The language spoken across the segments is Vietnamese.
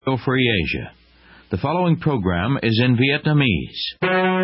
Free Asia. The following program is in Vietnamese.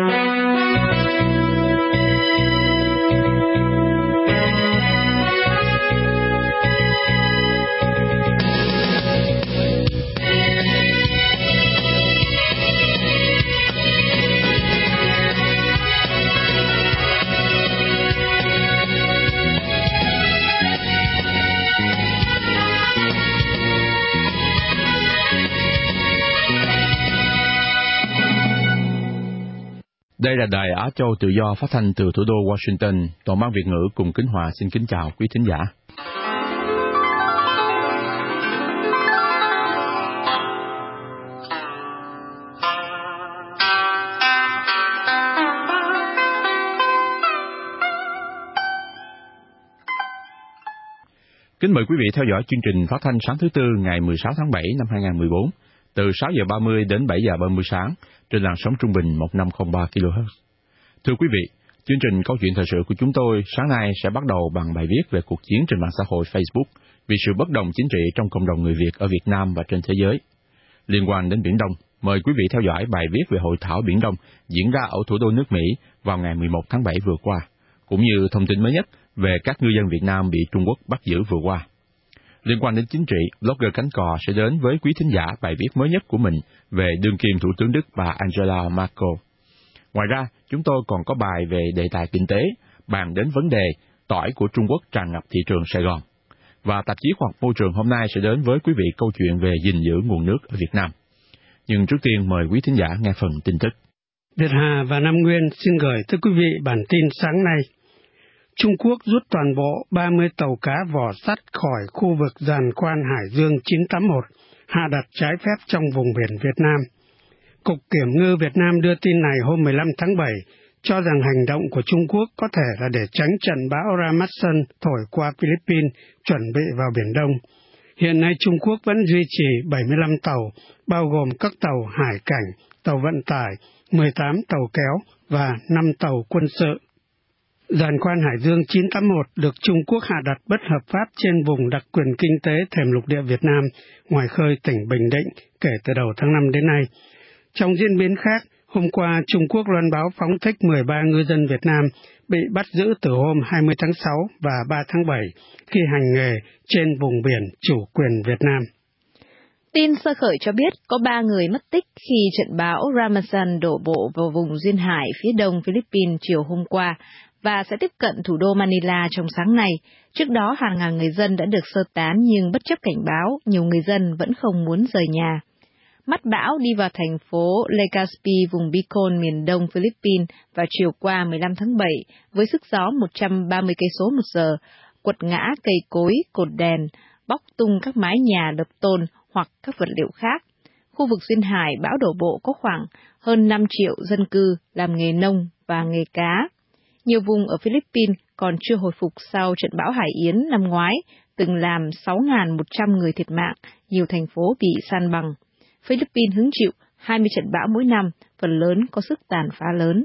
Đây là Đài Á Châu Tự Do phát thanh từ thủ đô Washington. Toàn ban Việt ngữ cùng Kính Hòa xin kính chào quý thính giả. Kính mời quý vị theo dõi chương trình phát thanh sáng thứ Tư ngày 16 tháng 7 năm 2014 từ 6 giờ 30 đến 7 giờ 30 sáng trên làn sóng trung bình 1503 kHz. Thưa quý vị, chương trình Câu chuyện thời sự của chúng tôi sáng nay sẽ bắt đầu bằng bài viết về cuộc chiến trên mạng xã hội Facebook vì sự bất đồng chính trị trong cộng đồng người Việt ở Việt Nam và trên thế giới. Liên quan đến Biển Đông, mời quý vị theo dõi bài viết về Hội thảo Biển Đông diễn ra ở thủ đô nước Mỹ vào ngày 11 tháng 7 vừa qua, cũng như thông tin mới nhất về các ngư dân Việt Nam bị Trung Quốc bắt giữ vừa qua. Liên quan đến chính trị, blogger Cánh Cò sẽ đến với quý thính giả bài viết mới nhất của mình về đương kim Thủ tướng Đức bà Angela Merkel. Ngoài ra, chúng tôi còn có bài về đề tài kinh tế, bàn đến vấn đề tỏi của Trung Quốc tràn ngập thị trường Sài Gòn. Và tạp chí Khoa học Môi trường hôm nay sẽ đến với quý vị câu chuyện về gìn giữ nguồn nước ở Việt Nam. Nhưng trước tiên mời quý thính giả nghe phần tin tức. Việt Hà và Nam Nguyên xin gửi tới quý vị bản tin sáng nay. Trung Quốc rút toàn bộ 30 tàu cá vỏ sắt khỏi khu vực giàn khoan Hải Dương 981, hạ đặt trái phép trong vùng biển Việt Nam. Cục Kiểm ngư Việt Nam đưa tin này hôm 15 tháng 7, cho rằng hành động của Trung Quốc có thể là để tránh trận bão Ramasan thổi qua Philippines, chuẩn bị vào Biển Đông. Hiện nay Trung Quốc vẫn duy trì 75 tàu, bao gồm các tàu hải cảnh, tàu vận tải, 18 tàu kéo và 5 tàu quân sự. Giàn khoan Hải Dương 981 được Trung Quốc hạ đặt bất hợp pháp trên vùng đặc quyền kinh tế thềm lục địa Việt Nam, ngoài khơi tỉnh Bình Định, kể từ đầu tháng 5 đến nay. Trong diễn biến khác, hôm qua Trung Quốc loan báo phóng thích 13 ngư dân Việt Nam bị bắt giữ từ hôm 20 tháng 6 và 3 tháng 7 khi hành nghề trên vùng biển chủ quyền Việt Nam. Tin sơ khởi cho biết có 3 người mất tích khi trận bão Ramasan đổ bộ vào vùng duyên hải phía đông Philippines chiều hôm qua và sẽ tiếp cận thủ đô Manila trong sáng nay. Trước đó, hàng ngàn người dân đã được sơ tán nhưng bất chấp cảnh báo, nhiều người dân vẫn không muốn rời nhà. Mắt bão đi vào thành phố Legazpi, vùng Bicol, miền đông Philippines vào chiều qua 15 tháng 7 với sức gió 130 cây số một giờ, quật ngã cây cối, cột đèn, bóc tung các mái nhà đập tôn hoặc các vật liệu khác. Khu vực duyên hải bão đổ bộ có khoảng hơn 5 triệu dân cư làm nghề nông và nghề cá. Nhiều vùng ở Philippines còn chưa hồi phục sau trận bão Hải Yến năm ngoái, từng làm 6.100 người thiệt mạng, nhiều thành phố bị san bằng. Philippines hứng chịu 20 trận bão mỗi năm, phần lớn có sức tàn phá lớn.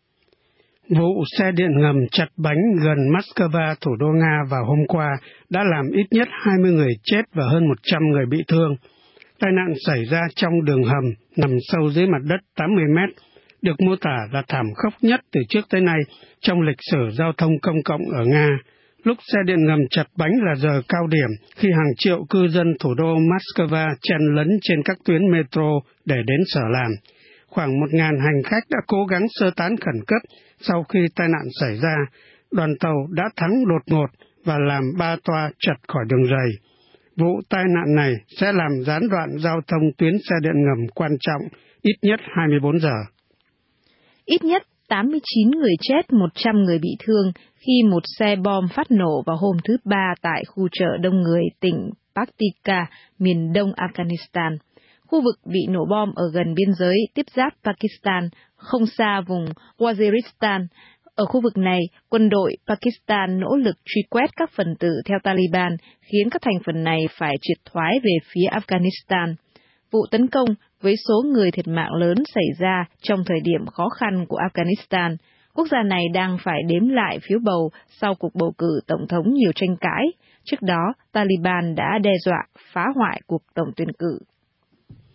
Vụ xe điện ngầm chật bánh gần Moscow, thủ đô Nga vào hôm qua đã làm ít nhất 20 người chết và hơn 100 người bị thương. Tai nạn xảy ra trong đường hầm nằm sâu dưới mặt đất 80 mét, được mô tả là thảm khốc nhất từ trước tới nay trong lịch sử giao thông công cộng ở Nga. Lúc xe điện ngầm chật bánh là giờ cao điểm khi hàng triệu cư dân thủ đô Moscow chen lấn trên các tuyến metro để đến sở làm. Khoảng 1.000 hành khách đã cố gắng sơ tán khẩn cấp sau khi tai nạn xảy ra. Đoàn tàu đã thắng đột ngột và làm 3 toa chật khỏi đường ray. Vụ tai nạn này sẽ làm gián đoạn giao thông tuyến xe điện ngầm quan trọng ít nhất 24 giờ. Ít nhất 89 người chết, 100 người bị thương khi một xe bom phát nổ vào hôm thứ Ba tại khu chợ đông người tỉnh Paktika, miền đông Afghanistan. Khu vực bị nổ bom ở gần biên giới tiếp giáp Pakistan, không xa vùng Waziristan. Ở khu vực này, quân đội Pakistan nỗ lực truy quét các phần tử theo Taliban, khiến các thành phần này phải triệt thoái về phía Afghanistan. Vụ tấn công với số người thiệt mạng lớn xảy ra trong thời điểm khó khăn của Afghanistan. Quốc gia này đang phải đếm lại phiếu bầu sau cuộc bầu cử tổng thống nhiều tranh cãi. Trước đó, Taliban đã đe dọa phá hoại cuộc tổng tuyển cử.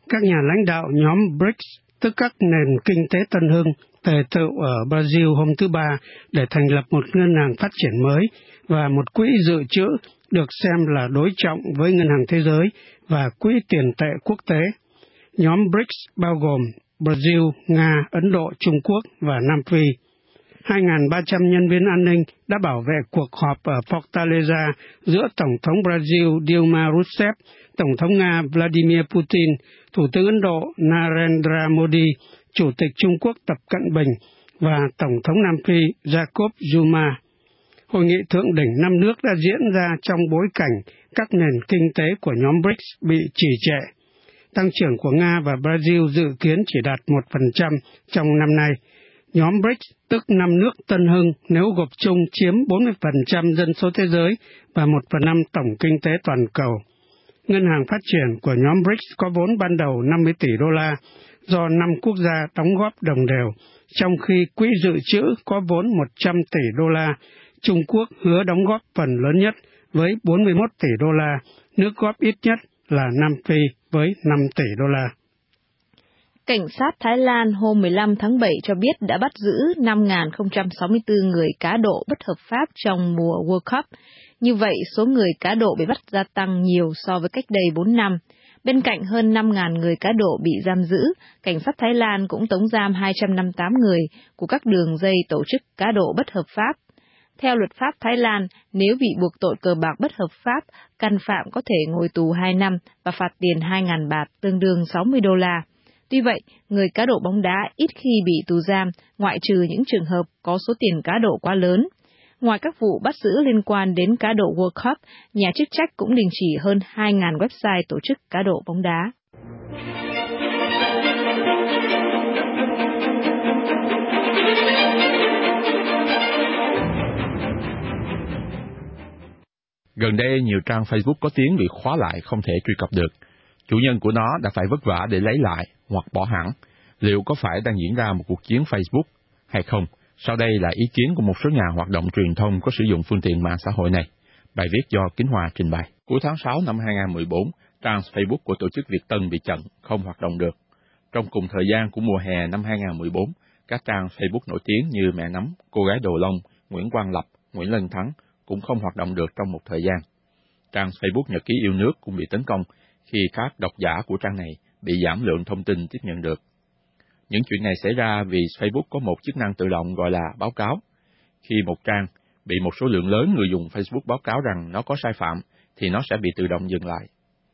Các nhà lãnh đạo nhóm BRICS, tức các nền kinh tế tân hưng, tề tựu ở Brazil hôm thứ Ba để thành lập một ngân hàng phát triển mới và một quỹ dự trữ được xem là đối trọng với Ngân hàng Thế giới và Quỹ tiền tệ quốc tế. Nhóm BRICS bao gồm Brazil, Nga, Ấn Độ, Trung Quốc và Nam Phi. 2.300 nhân viên an ninh đã bảo vệ cuộc họp ở Fortaleza giữa Tổng thống Brazil Dilma Rousseff, Tổng thống Nga Vladimir Putin, Thủ tướng Ấn Độ Narendra Modi, Chủ tịch Trung Quốc Tập Cận Bình và Tổng thống Nam Phi Jacob Zuma. Hội nghị thượng đỉnh 5 nước đã diễn ra trong bối cảnh các nền kinh tế của nhóm BRICS bị trì trệ. Tăng trưởng của Nga và Brazil dự kiến chỉ đạt 1% trong năm nay. Nhóm BRICS, tức 5 nước tân hưng, nếu gộp chung chiếm 40% dân số thế giới và 1/5 tổng kinh tế toàn cầu. Ngân hàng phát triển của nhóm BRICS có vốn ban đầu 50 tỷ đô la, do 5 quốc gia đóng góp đồng đều, trong khi quỹ dự trữ có vốn 100 tỷ đô la. Trung Quốc hứa đóng góp phần lớn nhất với 41 tỷ đô la, nước góp ít nhất là Nam Phi với 5 tỷ đô la. Cảnh sát Thái Lan hôm 15 tháng 7 cho biết đã bắt giữ 5.064 người cá độ bất hợp pháp trong mùa World Cup. Như vậy, số người cá độ bị bắt gia tăng nhiều so với cách đây 4 năm. Bên cạnh hơn 5.000 người cá độ bị giam giữ, cảnh sát Thái Lan cũng tống giam 258 người của các đường dây tổ chức cá độ bất hợp pháp. Theo luật pháp Thái Lan, nếu bị buộc tội cờ bạc bất hợp pháp, can phạm có thể ngồi tù 2 năm và phạt tiền 2.000 baht, tương đương 60 đô la. Tuy vậy, người cá độ bóng đá ít khi bị tù giam, ngoại trừ những trường hợp có số tiền cá độ quá lớn. Ngoài các vụ bắt giữ liên quan đến cá độ World Cup, nhà chức trách cũng đình chỉ hơn 2.000 website tổ chức cá độ bóng đá. Gần đây, nhiều trang Facebook có tiếng bị khóa lại không thể truy cập được. Chủ nhân của nó đã phải vất vả để lấy lại hoặc bỏ hẳn. Liệu có phải đang diễn ra một cuộc chiến Facebook hay không? Sau đây là ý kiến của một số nhà hoạt động truyền thông có sử dụng phương tiện mạng xã hội này. Bài viết do Kính Hòa trình bày. Cuối tháng 6 năm 2014, trang Facebook của tổ chức Việt Tân bị chặn, không hoạt động được. Trong cùng thời gian của mùa hè năm 2014, các trang Facebook nổi tiếng như Mẹ Nắm, Cô Gái Đồ Lông, Nguyễn Quang Lập, Nguyễn Lân Thắng cũng không hoạt động được trong một thời gian. Trang Facebook Nhật ký yêu nước cũng bị tấn công khi các độc giả của trang này bị giảm lượng thông tin tiếp nhận được. Những chuyện này xảy ra vì Facebook có một chức năng tự động gọi là báo cáo. Khi một trang bị một số lượng lớn người dùng Facebook báo cáo rằng nó có sai phạm, thì nó sẽ bị tự động dừng lại.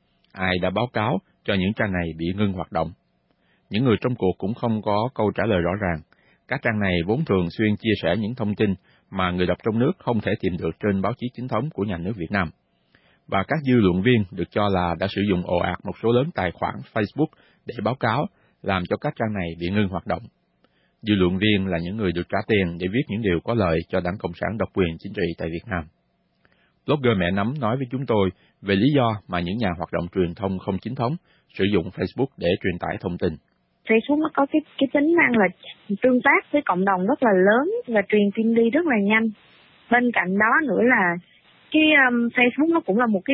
Ai đã báo cáo cho những trang này bị ngưng hoạt động? Những người trong cuộc cũng không có câu trả lời rõ ràng. Các trang này vốn thường xuyên chia sẻ những thông tin mà người đọc trong nước không thể tìm được trên báo chí chính thống của nhà nước Việt Nam. Và các dư luận viên được cho là đã sử dụng ồ ạt một số lớn tài khoản Facebook để báo cáo, làm cho các trang này bị ngưng hoạt động. Dư luận viên là những người được trả tiền để viết những điều có lợi cho Đảng Cộng sản độc quyền chính trị tại Việt Nam. Blogger Mẹ Nắm nói với chúng tôi về lý do mà những nhà hoạt động truyền thông không chính thống sử dụng Facebook để truyền tải thông tin. Facebook nó có cái tính năng là tương tác với cộng đồng rất là lớn và truyền tin đi rất là nhanh. Bên cạnh đó nữa là cái Facebook nó cũng là một cái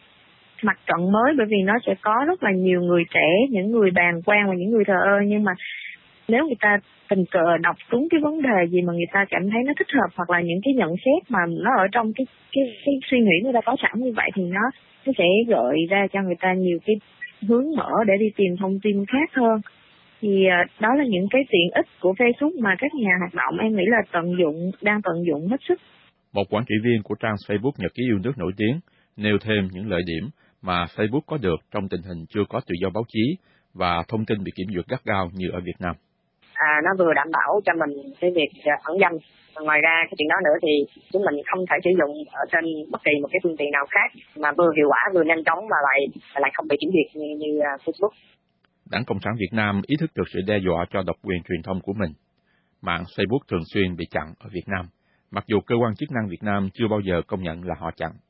mặt trận mới, bởi vì nó sẽ có rất là nhiều người trẻ, những người bàng quan và những người thờ ơ, nhưng mà nếu người ta tình cờ đọc đúng cái vấn đề gì mà người ta cảm thấy nó thích hợp, hoặc là những cái nhận xét mà nó ở trong cái suy nghĩ người ta có sẵn như vậy, thì nó sẽ gợi ra cho người ta nhiều cái hướng mở để đi tìm thông tin khác hơn. Thì đó là những cái tiện ích của Facebook mà các nhà hoạt động em nghĩ là đang tận dụng hết sức. Một quản trị viên của trang Facebook Nhật ký yêu nước nổi tiếng nêu thêm những lợi điểm mà Facebook có được trong tình hình chưa có tự do báo chí và thông tin bị kiểm duyệt gắt gao như ở Việt Nam. Nó vừa đảm bảo cho mình cái việc ẩn danh. Ngoài ra cái chuyện đó nữa thì chúng mình không thể sử dụng ở trên bất kỳ một cái phương tiện nào khác mà vừa hiệu quả vừa nhanh chóng mà lại không bị kiểm duyệt như Facebook. Đảng Cộng sản Việt Nam ý thức được sự đe dọa cho độc quyền truyền thông của mình. Mạng Facebook thường xuyên bị chặn ở Việt Nam, mặc dù cơ quan chức năng Việt Nam chưa bao giờ công nhận là họ chặn.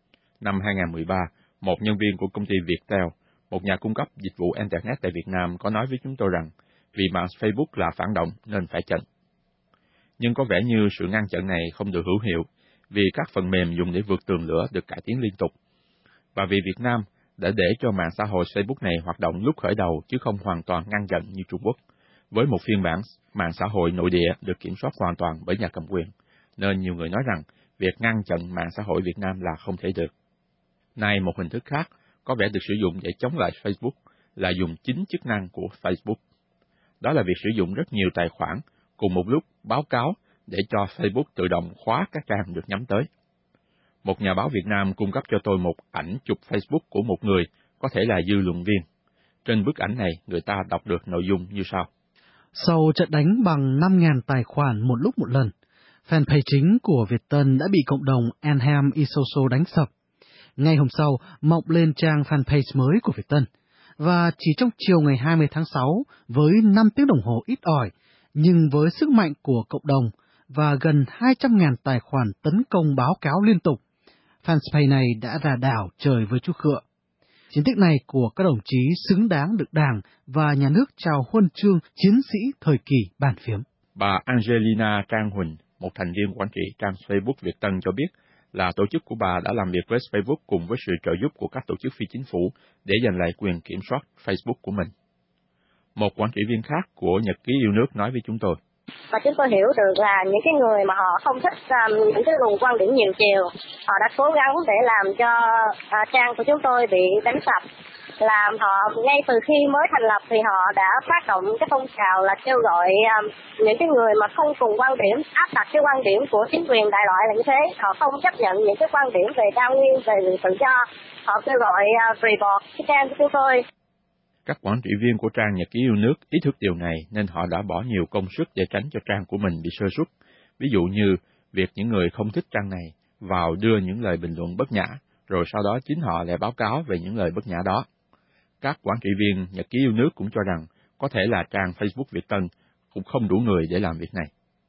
Năm 2013, một nhân viên của công ty Viettel, một nhà cung cấp dịch vụ Internet tại Việt Nam, có nói với chúng tôi rằng vì mạng Facebook là phản động nên phải chặn. Nhưng có vẻ như sự ngăn chặn này không được hữu hiệu vì các phần mềm dùng để vượt tường lửa được cải tiến liên tục. Và vì Việt Nam đã để cho mạng xã hội Facebook này hoạt động lúc khởi đầu chứ không hoàn toàn ngăn chặn như Trung Quốc, với một phiên bản mạng xã hội nội địa được kiểm soát hoàn toàn bởi nhà cầm quyền, nên nhiều người nói rằng việc ngăn chặn mạng xã hội Việt Nam là không thể được. Nay một hình thức khác có vẻ được sử dụng để chống lại Facebook là dùng chính chức năng của Facebook. Đó là việc sử dụng rất nhiều tài khoản cùng một lúc báo cáo để cho Facebook tự động khóa các trang được nhắm tới. Một nhà báo Việt Nam cung cấp cho tôi một ảnh chụp Facebook của một người có thể là dư luận viên. Trên bức ảnh này, người ta đọc được nội dung như sau. Sau trận đánh bằng 5.000 tài khoản một lúc một lần, fanpage chính của Việt Tân đã bị cộng đồng Anham Isoso đánh sập. Ngay hôm sau, mọc lên trang fanpage mới của Việt Tân. Và chỉ trong chiều ngày 20 tháng 6, với 5 tiếng đồng hồ ít ỏi, nhưng với sức mạnh của cộng đồng và gần 200.000 tài khoản tấn công báo cáo liên tục, fanpage này đã ra đảo trời với chú Khựa. Chiến tích này của các đồng chí xứng đáng được Đảng và Nhà nước trao huân chương chiến sĩ thời kỳ bàn phím. Bà Angelina Trang Huỳnh, một thành viên quản trị trang Facebook Việt Tân cho biết là tổ chức của bà đã làm việc với Facebook cùng với sự trợ giúp của các tổ chức phi chính phủ để giành lại quyền kiểm soát Facebook của mình. Một quản trị viên khác của Nhật ký yêu nước nói với chúng tôi. Và chúng tôi hiểu được là những cái người mà họ không thích những cái luồng quan điểm nhiều chiều, họ đã cố gắng để làm cho trang của chúng tôi bị đánh sập. Làm họ ngay từ khi mới thành lập thì họ đã phát động cái phong trào là kêu gọi những cái người mà không cùng quan điểm áp đặt cái quan điểm của chính quyền đại loại là như thế. Họ không chấp nhận những cái quan điểm về đa nguyên, về tự do. Họ kêu gọi report cái trang của chúng tôi. Các quản trị viên của trang Nhật ký yêu nước ý thức điều này nên họ đã bỏ nhiều công sức để tránh cho trang của mình bị sơ suất. Ví dụ như việc những người không thích trang này vào đưa những lời bình luận bất nhã, rồi sau đó chính họ lại báo cáo về những lời bất nhã đó. Các quản trị viên Nhật ký yêu nước cũng cho rằng có thể là trang Facebook Việt Tân cũng không đủ người để làm việc này.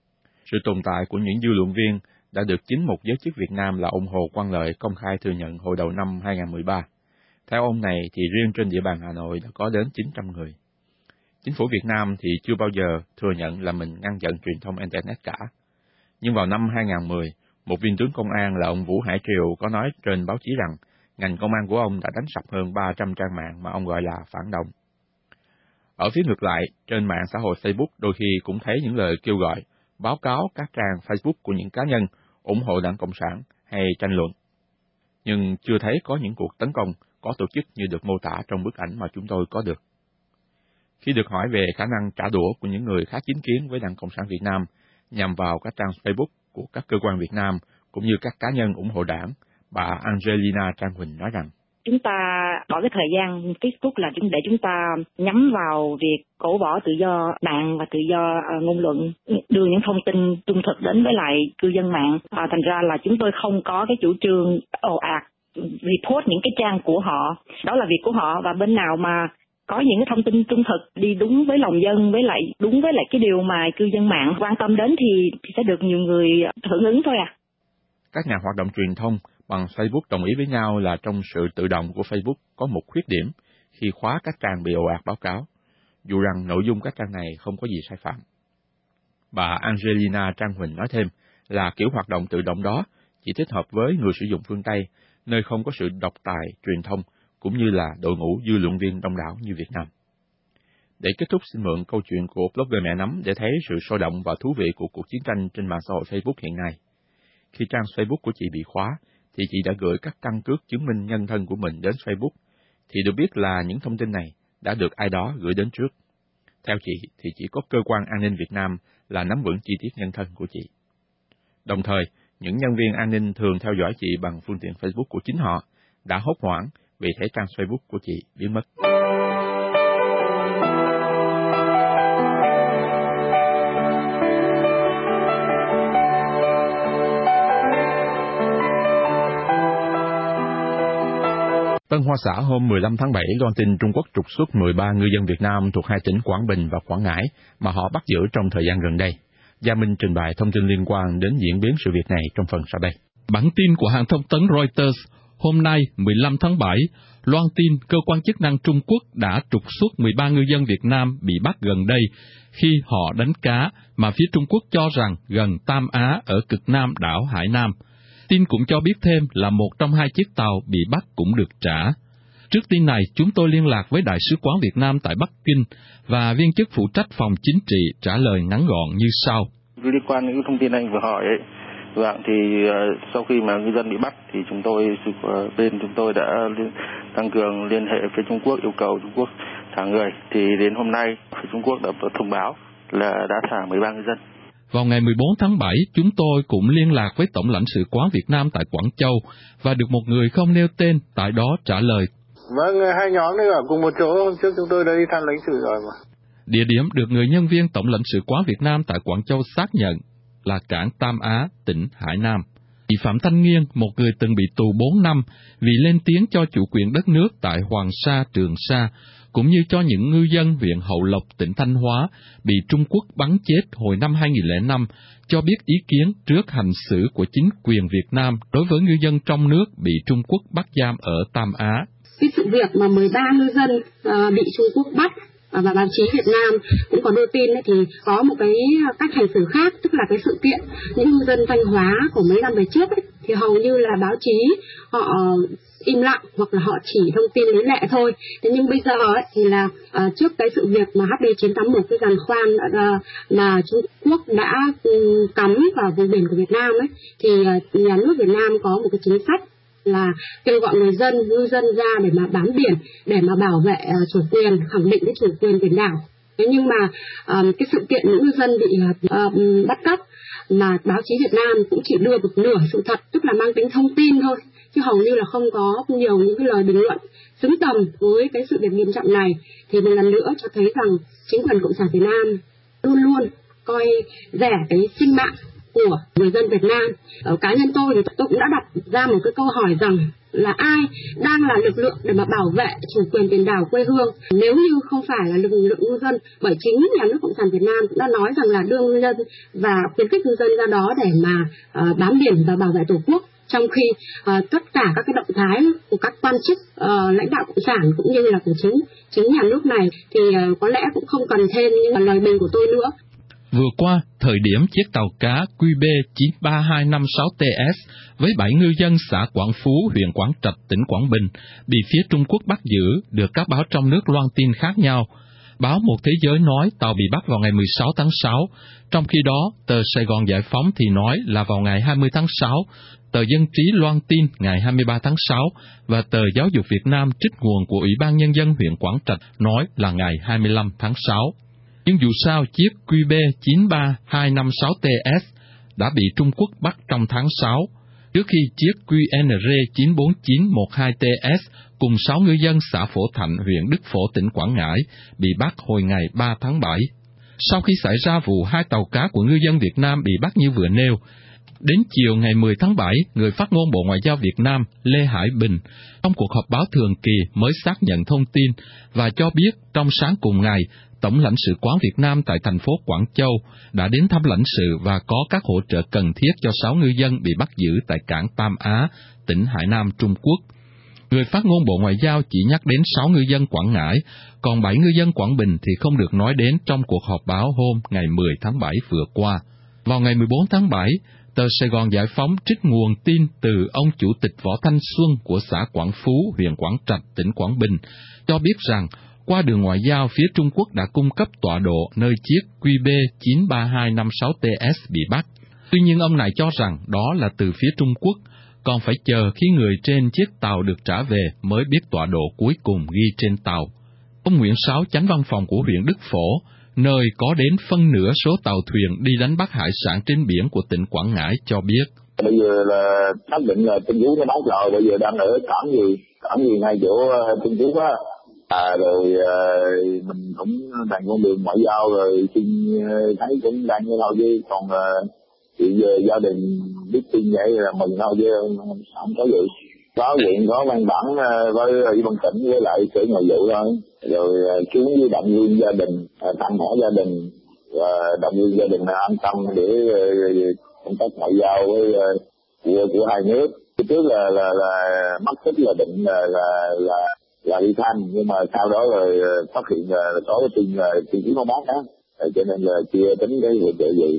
Sự tồn tại của những dư luận viên đã được chính một giới chức Việt Nam là ông Hồ Quang Lợi công khai thừa nhận hồi đầu năm 2013. Theo ông này thì riêng trên địa bàn Hà Nội đã có đến 900 người. Chính phủ Việt Nam thì chưa bao giờ thừa nhận là mình ngăn chặn truyền thông Internet cả. Nhưng vào năm 2010, một viên tướng công an là ông Vũ Hải Triều có nói trên báo chí rằng ngành công an của ông đã đánh sập hơn 300 trang mạng mà ông gọi là phản động. Ở phía ngược lại, trên mạng xã hội Facebook đôi khi cũng thấy những lời kêu gọi, báo cáo các trang Facebook của những cá nhân ủng hộ Đảng Cộng sản hay tranh luận. Nhưng chưa thấy có những cuộc tấn công có tổ chức như được mô tả trong bức ảnh mà chúng tôi có được. Khi được hỏi về khả năng trả đũa của những người khác chính kiến với Đảng Cộng sản Việt Nam nhằm vào các trang Facebook của các cơ quan Việt Nam cũng như các cá nhân ủng hộ đảng, bà Angelina Trang Huỳnh nói rằng chúng ta bỏ cái thời gian Facebook là để chúng ta nhắm vào việc cổ bỏ tự do mạng và tự do ngôn luận, đưa những thông tin trung thực đến với lại cư dân mạng. Thành ra là chúng tôi không có cái chủ trương ồ ạt report những cái trang của họ. Đó là việc của họ, và bên nào mà có những cái thông tin trung thực đi đúng với lòng dân, với lại đúng với lại cái điều mà cư dân mạng quan tâm đến thì sẽ được nhiều người hưởng ứng thôi à. Các nhà hoạt động truyền thông bằng Facebook đồng ý với nhau là trong sự tự động của Facebook có một khuyết điểm khi khóa các trang bị ồ ạt báo cáo, dù rằng nội dung các trang này không có gì sai phạm. Bà Angelina Trang Huỳnh nói thêm là kiểu hoạt động tự động đó chỉ thích hợp với người sử dụng phương Tây, nơi không có sự độc tài truyền thông cũng như là đội ngũ dư luận viên đông đảo như Việt Nam. Để kết thúc, xin mượn câu chuyện của blogger Mẹ Nắm để thấy sự sôi động và thú vị của cuộc chiến tranh trên mạng xã hội Facebook hiện nay. Khi trang Facebook của chị bị khóa, thì chị đã gửi các căn cước chứng minh nhân thân của mình đến Facebook, thì được biết là những thông tin này đã được ai đó gửi đến trước. Theo chị, thì chỉ có cơ quan an ninh Việt Nam là nắm vững chi tiết nhân thân của chị. Đồng thời, những nhân viên an ninh thường theo dõi chị bằng phương tiện Facebook của chính họ đã hốt hoảng vì thấy trang Facebook của chị biến mất. Tân Hoa Xã hôm 15 tháng 7 loan tin Trung Quốc trục xuất 13 ngư dân Việt Nam thuộc hai tỉnh Quảng Bình và Quảng Ngãi mà họ bắt giữ trong thời gian gần đây. Gia Minh trình bày thông tin liên quan đến diễn biến sự việc này trong phần sau đây. Bản tin của hãng thông tấn Reuters hôm nay 15 tháng 7 loan tin cơ quan chức năng Trung Quốc đã trục xuất 13 ngư dân Việt Nam bị bắt gần đây khi họ đánh cá mà phía Trung Quốc cho rằng gần Tam Á ở cực nam đảo Hải Nam. Tin cũng cho biết thêm là một trong hai chiếc tàu bị bắt cũng được trả. Trước tin này, chúng tôi liên lạc với Đại sứ quán Việt Nam tại Bắc Kinh và viên chức phụ trách phòng chính trị trả lời ngắn gọn như sau. Liên quan đến thông tin anh vừa hỏi ấy, thì sau khi mà ngư dân bị bắt thì bên chúng tôi đã tăng cường liên hệ với Trung Quốc, yêu cầu Trung Quốc thả người. Thì đến hôm nay, Trung Quốc đã thông báo là đã thả 13 ngư dân. Vào ngày 14 tháng 7, chúng tôi cũng liên lạc với Tổng lãnh sự quán Việt Nam tại Quảng Châu và được một người không nêu tên tại đó trả lời. Vâng, hai nhóm này ở cùng một chỗ, hôm trước chúng tôi đã đi thăm lãnh sự rồi mà. Địa điểm được người nhân viên Tổng lãnh sự quán Việt Nam tại Quảng Châu xác nhận là cảng Tam Á, tỉnh Hải Nam. Chị Phạm Thanh Nghiên, một người từng bị tù 4 năm vì lên tiếng cho chủ quyền đất nước tại Hoàng Sa, Trường Sa, cũng như cho những ngư dân huyện Hậu Lộc, tỉnh Thanh Hóa bị Trung Quốc bắn chết hồi năm 2005, cho biết ý kiến trước hành xử của chính quyền Việt Nam đối với ngư dân trong nước bị Trung Quốc bắt giam ở Tam Á. Cái sự việc mà 13 ngư dân bị Trung Quốc bắt và báo chí Việt Nam cũng có đưa tin ấy, thì có một cái cách hành xử khác, tức là cái sự kiện những ngư dân Thanh Hóa của mấy năm về trước ấy, thì hầu như là báo chí họ im lặng hoặc là họ chỉ thông tin lý lẽ thôi. Thế nhưng bây giờ ấy, thì là trước cái sự việc mà HD981, cái giàn khoan mà Trung Quốc đã cắm vào vùng biển của Việt Nam ấy, thì nhà nước Việt Nam có một cái chính sách là kêu gọi người dân, ngư dân ra để mà bám biển, để mà bảo vệ chủ quyền, khẳng định cái chủ quyền biển đảo. Thế nhưng mà cái sự kiện những ngư dân bị bắt cóc mà báo chí Việt Nam cũng chỉ đưa một nửa sự thật, tức là mang tính thông tin thôi, chứ hầu như là không có nhiều những cái lời bình luận xứng tầm với cái sự việc nghiêm trọng này. Thì một lần nữa cho thấy rằng chính quyền Cộng sản Việt Nam luôn luôn coi rẻ cái sinh mạng của người dân Việt Nam. Ở cá nhân tôi thì tôi cũng đã đặt ra một cái câu hỏi rằng là ai đang là lực lượng để mà bảo vệ chủ quyền biển đảo quê hương nếu như không phải là lực lượng ngư dân, bởi chính nhà nước Cộng sản Việt Nam cũng đã nói rằng là đưa ngư dân và khuyến khích ngư dân ra đó để mà bám biển và bảo vệ tổ quốc, trong khi tất cả các cái động thái của các quan chức lãnh đạo cộng sản cũng như là của chính nhà nước này thì có lẽ cũng không cần thêm những lời bình của tôi nữa. Vừa qua, thời điểm chiếc tàu cá QB93256TS với 7 ngư dân xã Quảng Phú, huyện Quảng Trạch, tỉnh Quảng Bình bị phía Trung Quốc bắt giữ được các báo trong nước loan tin khác nhau. Báo Một Thế Giới nói tàu bị bắt vào ngày 16 tháng 6, trong khi đó tờ Sài Gòn Giải Phóng thì nói là vào ngày 20 tháng 6, tờ Dân Trí loan tin ngày 23 tháng 6 và tờ Giáo dục Việt Nam trích nguồn của Ủy ban Nhân dân huyện Quảng Trạch nói là ngày 25 tháng 6. Nhưng dù sao, chiếc QB93256TS đã bị Trung Quốc bắt trong tháng 6, trước khi chiếc QNR94912TS cùng 6 ngư dân xã Phổ Thạnh, huyện Đức Phổ, tỉnh Quảng Ngãi bị bắt hồi ngày 3 tháng 7. Sau khi xảy ra vụ 2 tàu cá của ngư dân Việt Nam bị bắt như vừa nêu, đến chiều ngày 10 tháng 7, người phát ngôn Bộ Ngoại giao Việt Nam Lê Hải Bình trong cuộc họp báo thường kỳ mới xác nhận thông tin và cho biết trong sáng cùng ngày, Tổng lãnh sự quán Việt Nam tại thành phố Quảng Châu đã đến thăm lãnh sự và có các hỗ trợ cần thiết cho 6 ngư dân bị bắt giữ tại cảng Tam Á, tỉnh Hải Nam, Trung Quốc. Người phát ngôn Bộ Ngoại giao chỉ nhắc đến 6 ngư dân Quảng Ngãi, còn 7 ngư dân Quảng Bình thì không được nói đến trong cuộc họp báo hôm ngày 10 tháng 7 vừa qua. Vào ngày 14 tháng 7, tờ Sài Gòn Giải Phóng trích nguồn tin từ ông Chủ tịch Võ Thanh Xuân của xã Quảng Phú, huyện Quảng Trạch, tỉnh Quảng Bình, cho biết rằng qua đường ngoại giao, phía Trung Quốc đã cung cấp tọa độ nơi chiếc QB93256TS bị bắt. Tuy nhiên ông này cho rằng đó là từ phía Trung Quốc, còn phải chờ khi người trên chiếc tàu được trả về mới biết tọa độ cuối cùng ghi trên tàu. Ông Nguyễn Sáu, chánh văn phòng của huyện Đức Phổ, nơi có đến phân nửa số tàu thuyền đi đánh bắt hải sản trên biển của tỉnh Quảng Ngãi cho biết. Bây giờ là xác định là Trung Quốc nó bắt rồi, bây giờ đang ở cảng gì ngay chỗ Trung Quốc á. Rồi mình cũng bằng con đường ngoại giao rồi xin thấy cũng đang như thôi chứ còn hiện giờ gia đình biết tin vậy là mừng thôi chứ không có gì. Có viện có văn bản với ủy ban tỉnh với lại sở nội vụ thôi, rồi xuống với động viên gia đình, thăm hỏi gia đình và động viên gia đình an tâm để công tác ngoại giao của hai nước. Trước là mất tích là định là đi thăm, nhưng mà sau đó rồi phát hiện là có cái tin là tiên tiến nó bác đó, cho nên là chưa tính cái vụ gì.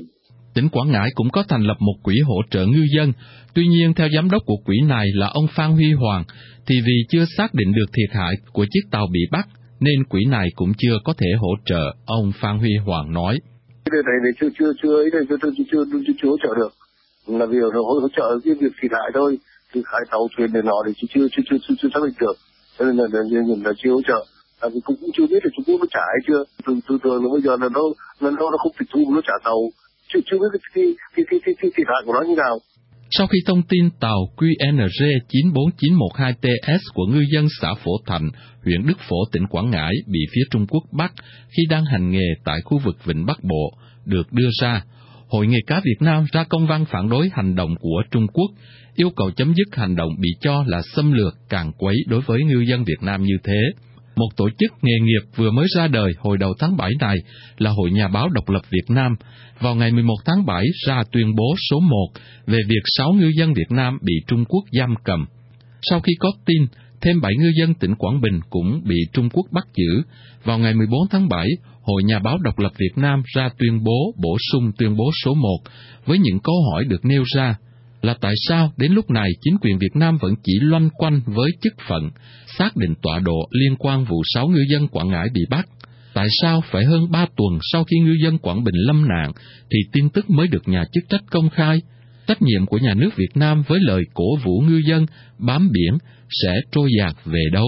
Tỉnh Quảng Ngãi cũng có thành lập một quỹ hỗ trợ ngư dân. Tuy nhiên, theo giám đốc của quỹ này là ông Phan Huy Hoàng, thì vì chưa xác định được thiệt hại của chiếc tàu bị bắt, nên quỹ này cũng chưa có thể hỗ trợ, ông Phan Huy Hoàng nói. Cái này chưa hỗ trợ được, là vì hỗ trợ cái việc thiệt hại thôi, thiệt hại tàu thuyền này nọ thì chưa xác định được, cho nên là chưa hỗ trợ. Cũng chưa biết là Trung Quốc nó trả hay chưa. Thường là bây giờ là nó không tịch thu, nó trả tàu, chưa biết cái thiệt hại của nó như nào. Sau khi thông tin tàu QNG 94912TS của ngư dân xã Phổ Thạnh, huyện Đức Phổ, tỉnh Quảng Ngãi bị phía Trung Quốc bắt khi đang hành nghề tại khu vực Vịnh Bắc Bộ được đưa ra, Hội Nghề cá Việt Nam ra công văn phản đối hành động của Trung Quốc, yêu cầu chấm dứt hành động bị cho là xâm lược, càn quấy đối với ngư dân Việt Nam như thế. Một tổ chức nghề nghiệp vừa mới ra đời hồi đầu tháng 7 này là Hội Nhà báo Độc lập Việt Nam, vào ngày 11 tháng 7 ra tuyên bố số 1 về việc 6 ngư dân Việt Nam bị Trung Quốc giam cầm. Sau khi có tin, thêm 7 ngư dân tỉnh Quảng Bình cũng bị Trung Quốc bắt giữ. Vào ngày 14 tháng 7, Hội Nhà báo Độc lập Việt Nam ra tuyên bố bổ sung tuyên bố số 1 với những câu hỏi được nêu ra là tại sao đến lúc này chính quyền Việt Nam vẫn chỉ loanh quanh với chức phận, xác định tọa độ liên quan vụ 6 ngư dân Quảng Ngãi bị bắt. Tại sao phải hơn 3 tuần sau khi ngư dân Quảng Bình lâm nạn thì tin tức mới được nhà chức trách công khai? Trách nhiệm của nhà nước Việt Nam với lời cổ vũ ngư dân bám biển sẽ trôi dạt về đâu?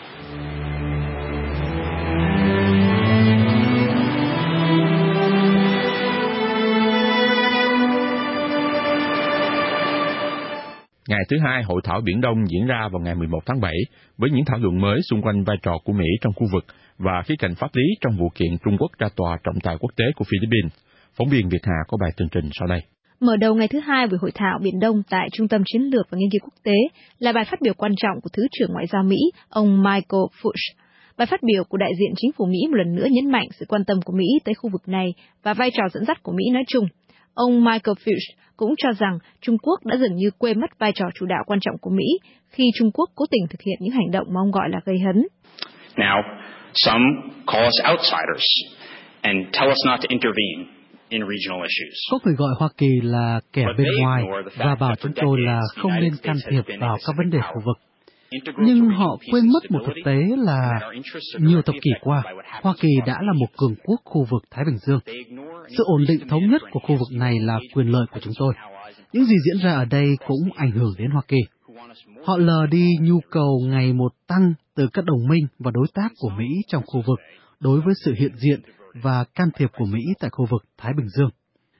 Ngày thứ hai, Hội thảo Biển Đông diễn ra vào ngày 11 tháng 7 với những thảo luận mới xung quanh vai trò của Mỹ trong khu vực và khía cạnh pháp lý trong vụ kiện Trung Quốc ra tòa trọng tài quốc tế của Philippines. Phóng viên Việt Hà có bài tường trình sau đây. Mở đầu ngày thứ hai buổi hội thảo Biển Đông tại Trung tâm Chiến lược và Nghiên cứu Quốc tế là bài phát biểu quan trọng của Thứ trưởng Ngoại giao Mỹ, ông Michael Fuchs. Bài phát biểu của đại diện chính phủ Mỹ một lần nữa nhấn mạnh sự quan tâm của Mỹ tới khu vực này và vai trò dẫn dắt của Mỹ nói chung. Ông Michael Fuchs cũng cho rằng Trung Quốc đã dường như quên mất vai trò chủ đạo quan trọng của Mỹ khi Trung Quốc cố tình thực hiện những hành động mà ông gọi là gây hấn. Now, some call us outsiders and tell us not to intervene in regional issues. Có người gọi Hoa Kỳ là kẻ bên ngoài và bảo chúng tôi là không nên can thiệp vào các vấn đề khu vực. Nhưng họ quên mất một thực tế là nhiều thập kỷ qua, Hoa Kỳ đã là một cường quốc khu vực Thái Bình Dương. Sự ổn định thống nhất của khu vực này là quyền lợi của chúng tôi. Những gì diễn ra ở đây cũng ảnh hưởng đến Hoa Kỳ. Họ lờ đi nhu cầu ngày một tăng từ các đồng minh và đối tác của Mỹ trong khu vực đối với sự hiện diện và can thiệp của Mỹ tại khu vực Thái Bình Dương.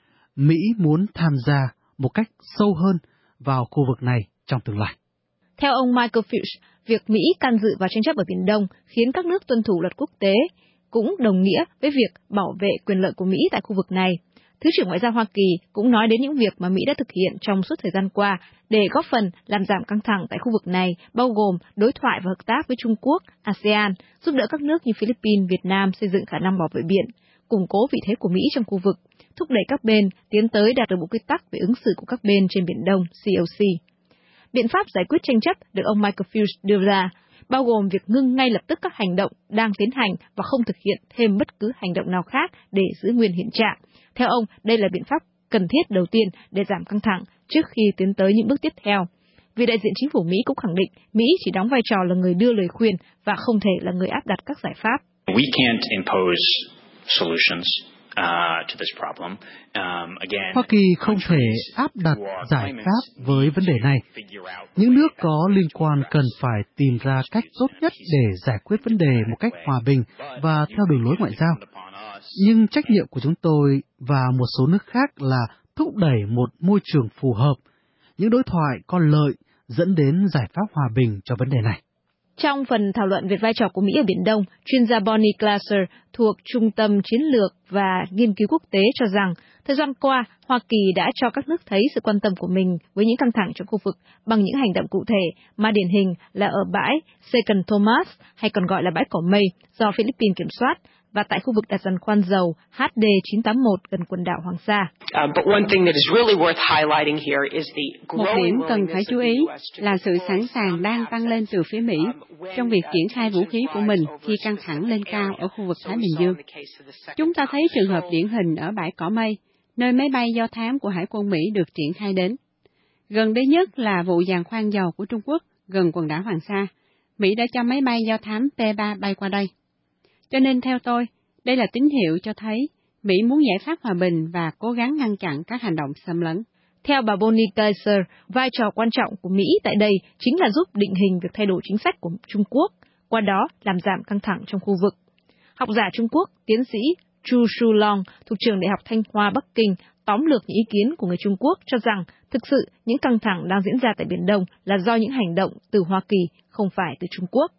Mỹ muốn tham gia một cách sâu hơn vào khu vực này trong tương lai. Theo ông Michael Fuchs, việc Mỹ can dự vào tranh chấp ở Biển Đông khiến các nước tuân thủ luật quốc tế cũng đồng nghĩa với việc bảo vệ quyền lợi của Mỹ tại khu vực này. Thứ trưởng Ngoại giao Hoa Kỳ cũng nói đến những việc mà Mỹ đã thực hiện trong suốt thời gian qua để góp phần làm giảm căng thẳng tại khu vực này, bao gồm đối thoại và hợp tác với Trung Quốc, ASEAN, giúp đỡ các nước như Philippines, Việt Nam xây dựng khả năng bảo vệ biển, củng cố vị thế của Mỹ trong khu vực, thúc đẩy các bên tiến tới đạt được bộ quy tắc về ứng xử của các bên trên Biển Đông, COC. Biện pháp giải quyết tranh chấp được ông Michael Fuchs đưa ra, bao gồm việc ngưng ngay lập tức các hành động đang tiến hành và không thực hiện thêm bất cứ hành động nào khác để giữ nguyên hiện trạng. Theo ông, đây là biện pháp cần thiết đầu tiên để giảm căng thẳng trước khi tiến tới những bước tiếp theo. Vì đại diện chính phủ Mỹ cũng khẳng định Mỹ chỉ đóng vai trò là người đưa lời khuyên và không thể là người áp đặt các giải pháp. We can't impose solutions to this problem. Hoa Kỳ không thể áp đặt giải pháp với vấn đề này. Những nước có liên quan cần phải tìm ra cách tốt nhất để giải quyết vấn đề một cách hòa bình và theo đường lối ngoại giao. Nhưng trách nhiệm của chúng tôi và một số nước khác là thúc đẩy một môi trường phù hợp, những đối thoại có lợi dẫn đến giải pháp hòa bình cho vấn đề này. Trong phần thảo luận về vai trò của Mỹ ở Biển Đông, chuyên gia Bonnie Glaser thuộc Trung tâm Chiến lược và Nghiên cứu Quốc tế cho rằng, thời gian qua, Hoa Kỳ đã cho các nước thấy sự quan tâm của mình với những căng thẳng trong khu vực bằng những hành động cụ thể, mà điển hình là ở bãi Second Thomas, hay còn gọi là bãi Cỏ Mây, do Philippines kiểm soát, và tại khu vực đặt giàn khoan dầu HD 981 gần quần đảo Hoàng Sa. Một điểm cần phải chú ý là sự sẵn sàng đang tăng lên từ phía Mỹ trong việc triển khai vũ khí của mình khi căng thẳng lên cao ở khu vực Thái Bình Dương. Chúng ta thấy trường hợp điển hình ở bãi Cỏ Mây, nơi máy bay do thám của Hải quân Mỹ được triển khai đến. Gần đây nhất là vụ giàn khoan dầu của Trung Quốc gần quần đảo Hoàng Sa. Mỹ đã cho máy bay do thám P-3 bay qua đây. Cho nên theo tôi, đây là tín hiệu cho thấy Mỹ muốn giải pháp hòa bình và cố gắng ngăn chặn các hành động xâm lấn. Theo bà Bonnie Kaiser, vai trò quan trọng của Mỹ tại đây chính là giúp định hình việc thay đổi chính sách của Trung Quốc, qua đó làm giảm căng thẳng trong khu vực. Học giả Trung Quốc, tiến sĩ Chu Shulong thuộc trường Đại học Thanh Hoa Bắc Kinh tóm lược những ý kiến của người Trung Quốc cho rằng thực sự những căng thẳng đang diễn ra tại Biển Đông là do những hành động từ Hoa Kỳ, không phải từ Trung Quốc.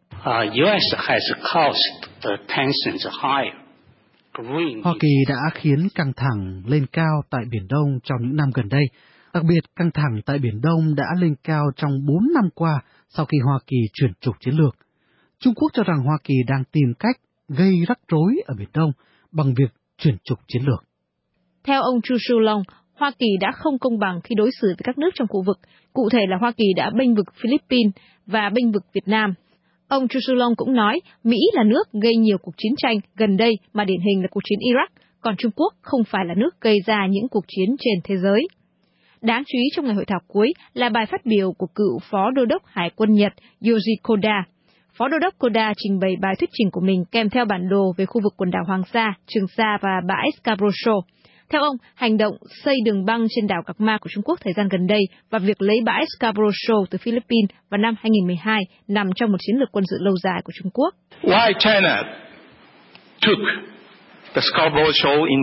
Hoa Kỳ đã khiến căng thẳng lên cao tại Biển Đông trong những năm gần đây. Đặc biệt, căng thẳng tại Biển Đông đã lên cao trong 4 năm qua sau khi Hoa Kỳ chuyển trục chiến lược. Trung Quốc cho rằng Hoa Kỳ đang tìm cách gây rắc rối ở Biển Đông bằng việc chuyển trục chiến lược. Theo ông Chu Shulong, Hoa Kỳ đã không công bằng khi đối xử với các nước trong khu vực, cụ thể là Hoa Kỳ đã bênh vực Philippines và bênh vực Việt Nam. Ông Chu Shulong cũng nói Mỹ là nước gây nhiều cuộc chiến tranh gần đây mà điển hình là cuộc chiến Iraq, còn Trung Quốc không phải là nước gây ra những cuộc chiến trên thế giới. Đáng chú ý trong ngày hội thảo cuối là bài phát biểu của cựu Phó Đô đốc Hải quân Nhật Yoji Koda. Phó Đô đốc Koda trình bày bài thuyết trình của mình kèm theo bản đồ về khu vực quần đảo Hoàng Sa, Trường Sa và bãi Scarborough. Theo ông, hành động xây đường băng trên đảo Gạc Ma của Trung Quốc thời gian gần đây và việc lấy bãi Scarborough từ Philippines vào năm 2012 nằm trong một chiến lược quân sự lâu dài của Trung Quốc. Why China took the Scarborough Shoal in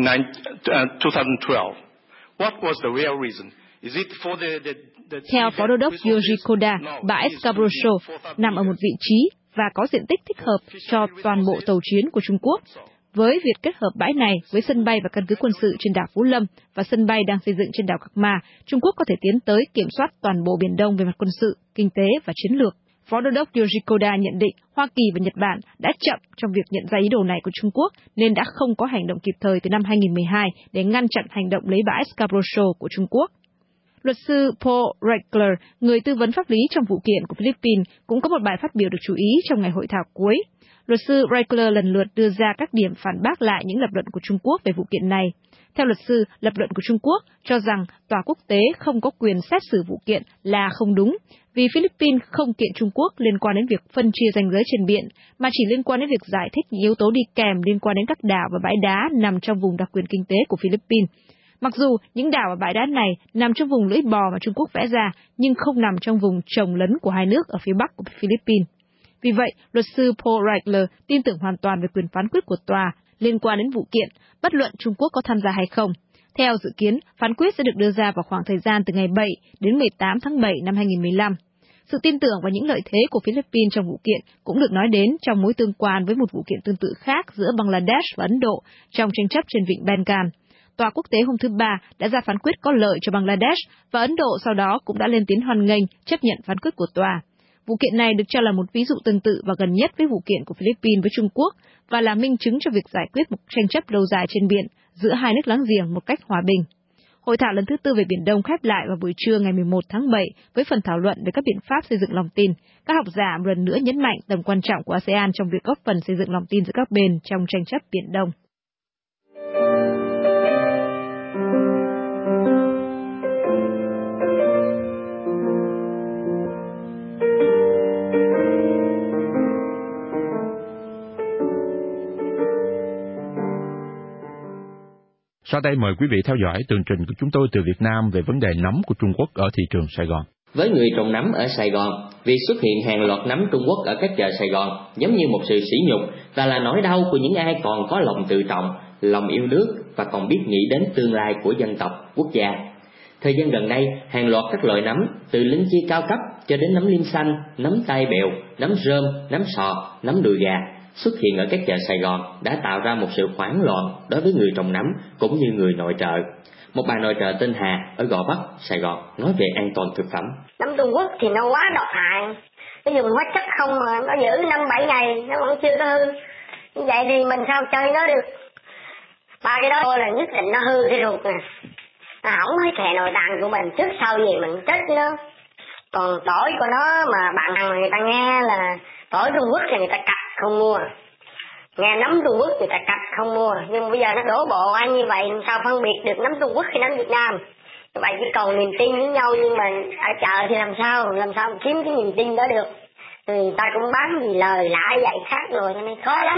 2012? What was the real reason? Is it for the Theo Phó Đô đốc Yoji Koda, bãi Scarborough nằm ở một vị trí và có diện tích thích hợp cho toàn bộ tàu chiến của Trung Quốc. Với việc kết hợp bãi này với sân bay và căn cứ quân sự trên đảo Phú Lâm và sân bay đang xây dựng trên đảo Gạc Ma, Trung Quốc có thể tiến tới kiểm soát toàn bộ Biển Đông về mặt quân sự, kinh tế và chiến lược. Phó Đô đốc Yoji Koda nhận định Hoa Kỳ và Nhật Bản đã chậm trong việc nhận ra ý đồ này của Trung Quốc nên đã không có hành động kịp thời từ năm 2012 để ngăn chặn hành động lấy bãi Scarborough của Trung Quốc. Luật sư Paul Reichler, người tư vấn pháp lý trong vụ kiện của Philippines, cũng có một bài phát biểu được chú ý trong ngày hội thảo cuối. Luật sư Reichler lần lượt đưa ra các điểm phản bác lại những lập luận của Trung Quốc về vụ kiện này. Theo luật sư, lập luận của Trung Quốc cho rằng tòa quốc tế không có quyền xét xử vụ kiện là không đúng, vì Philippines không kiện Trung Quốc liên quan đến việc phân chia ranh giới trên biển, mà chỉ liên quan đến việc giải thích những yếu tố đi kèm liên quan đến các đảo và bãi đá nằm trong vùng đặc quyền kinh tế của Philippines. Mặc dù những đảo và bãi đá này nằm trong vùng lưỡi bò mà Trung Quốc vẽ ra, nhưng không nằm trong vùng chồng lấn của hai nước ở phía bắc của Philippines. Vì vậy, luật sư Paul Reichler tin tưởng hoàn toàn về quyền phán quyết của tòa liên quan đến vụ kiện, bất luận Trung Quốc có tham gia hay không. Theo dự kiến, phán quyết sẽ được đưa ra vào khoảng thời gian từ ngày 7 đến 18 tháng 7 năm 2015. Sự tin tưởng và những lợi thế của Philippines trong vụ kiện cũng được nói đến trong mối tương quan với một vụ kiện tương tự khác giữa Bangladesh và Ấn Độ trong tranh chấp trên vịnh Bengal. Tòa quốc tế hôm thứ Ba đã ra phán quyết có lợi cho Bangladesh và Ấn Độ sau đó cũng đã lên tiếng hoan nghênh chấp nhận phán quyết của tòa. Vụ kiện này được cho là một ví dụ tương tự và gần nhất với vụ kiện của Philippines với Trung Quốc và là minh chứng cho việc giải quyết một tranh chấp lâu dài trên biển giữa hai nước láng giềng một cách hòa bình. Hội thảo lần thứ 4 về Biển Đông khép lại vào buổi trưa ngày 11 tháng 7 với phần thảo luận về các biện pháp xây dựng lòng tin. Các học giả một lần nữa nhấn mạnh tầm quan trọng của ASEAN trong việc góp phần xây dựng lòng tin giữa các bên trong tranh chấp Biển Đông. Sau đây mời quý vị theo dõi tường trình của chúng tôi từ Việt Nam về vấn đề nấm của Trung Quốc ở thị trường Sài Gòn. Với người trồng nấm ở Sài Gòn, việc xuất hiện hàng loạt nấm Trung Quốc ở các chợ Sài Gòn giống như một sự sỉ nhục và là nỗi đau của những ai còn có lòng tự trọng, lòng yêu nước và còn biết nghĩ đến tương lai của dân tộc, quốc gia. Thời gian gần đây, hàng loạt các loại nấm, từ linh chi cao cấp cho đến nấm lim xanh, nấm tai bèo, nấm rơm, nấm sò, nấm đùi gà, xuất hiện ở các chợ Sài Gòn đã tạo ra một sự hoảng loạn đối với người trồng nấm cũng như người nội trợ. Một bà nội trợ tên Hà ở Gò Vấp, Sài Gòn nói về an toàn thực phẩm. Nấm Trung Quốc thì nó quá độc hại, nó dùng hóa chất không mà nó giữ 5-7 ngày nó vẫn chưa có hư. Như vậy thì mình sao chơi nó được? Ba cái đó là nhất định nó hư cái ruột nè, nó hỏng hết hệ nội tạng của mình, trước sau gì mình chết nó. Còn tỏi của nó mà bạn người ta nghe là tỏi Trung Quốc thì người ta cắt không mua, Nghe nấm Trung Quốc người ta cặp không mua, nhưng bây giờ nó đổ bộ ăn như vậy làm sao phân biệt được nấm Trung Quốc hay nấm Việt Nam? Vậy chỉ còn niềm tin với nhau, nhưng mà ở chợ thì làm sao kiếm cái niềm tin đó được? Người ta cũng bán vì lời lãi vậy khác rồi nên khó lắm.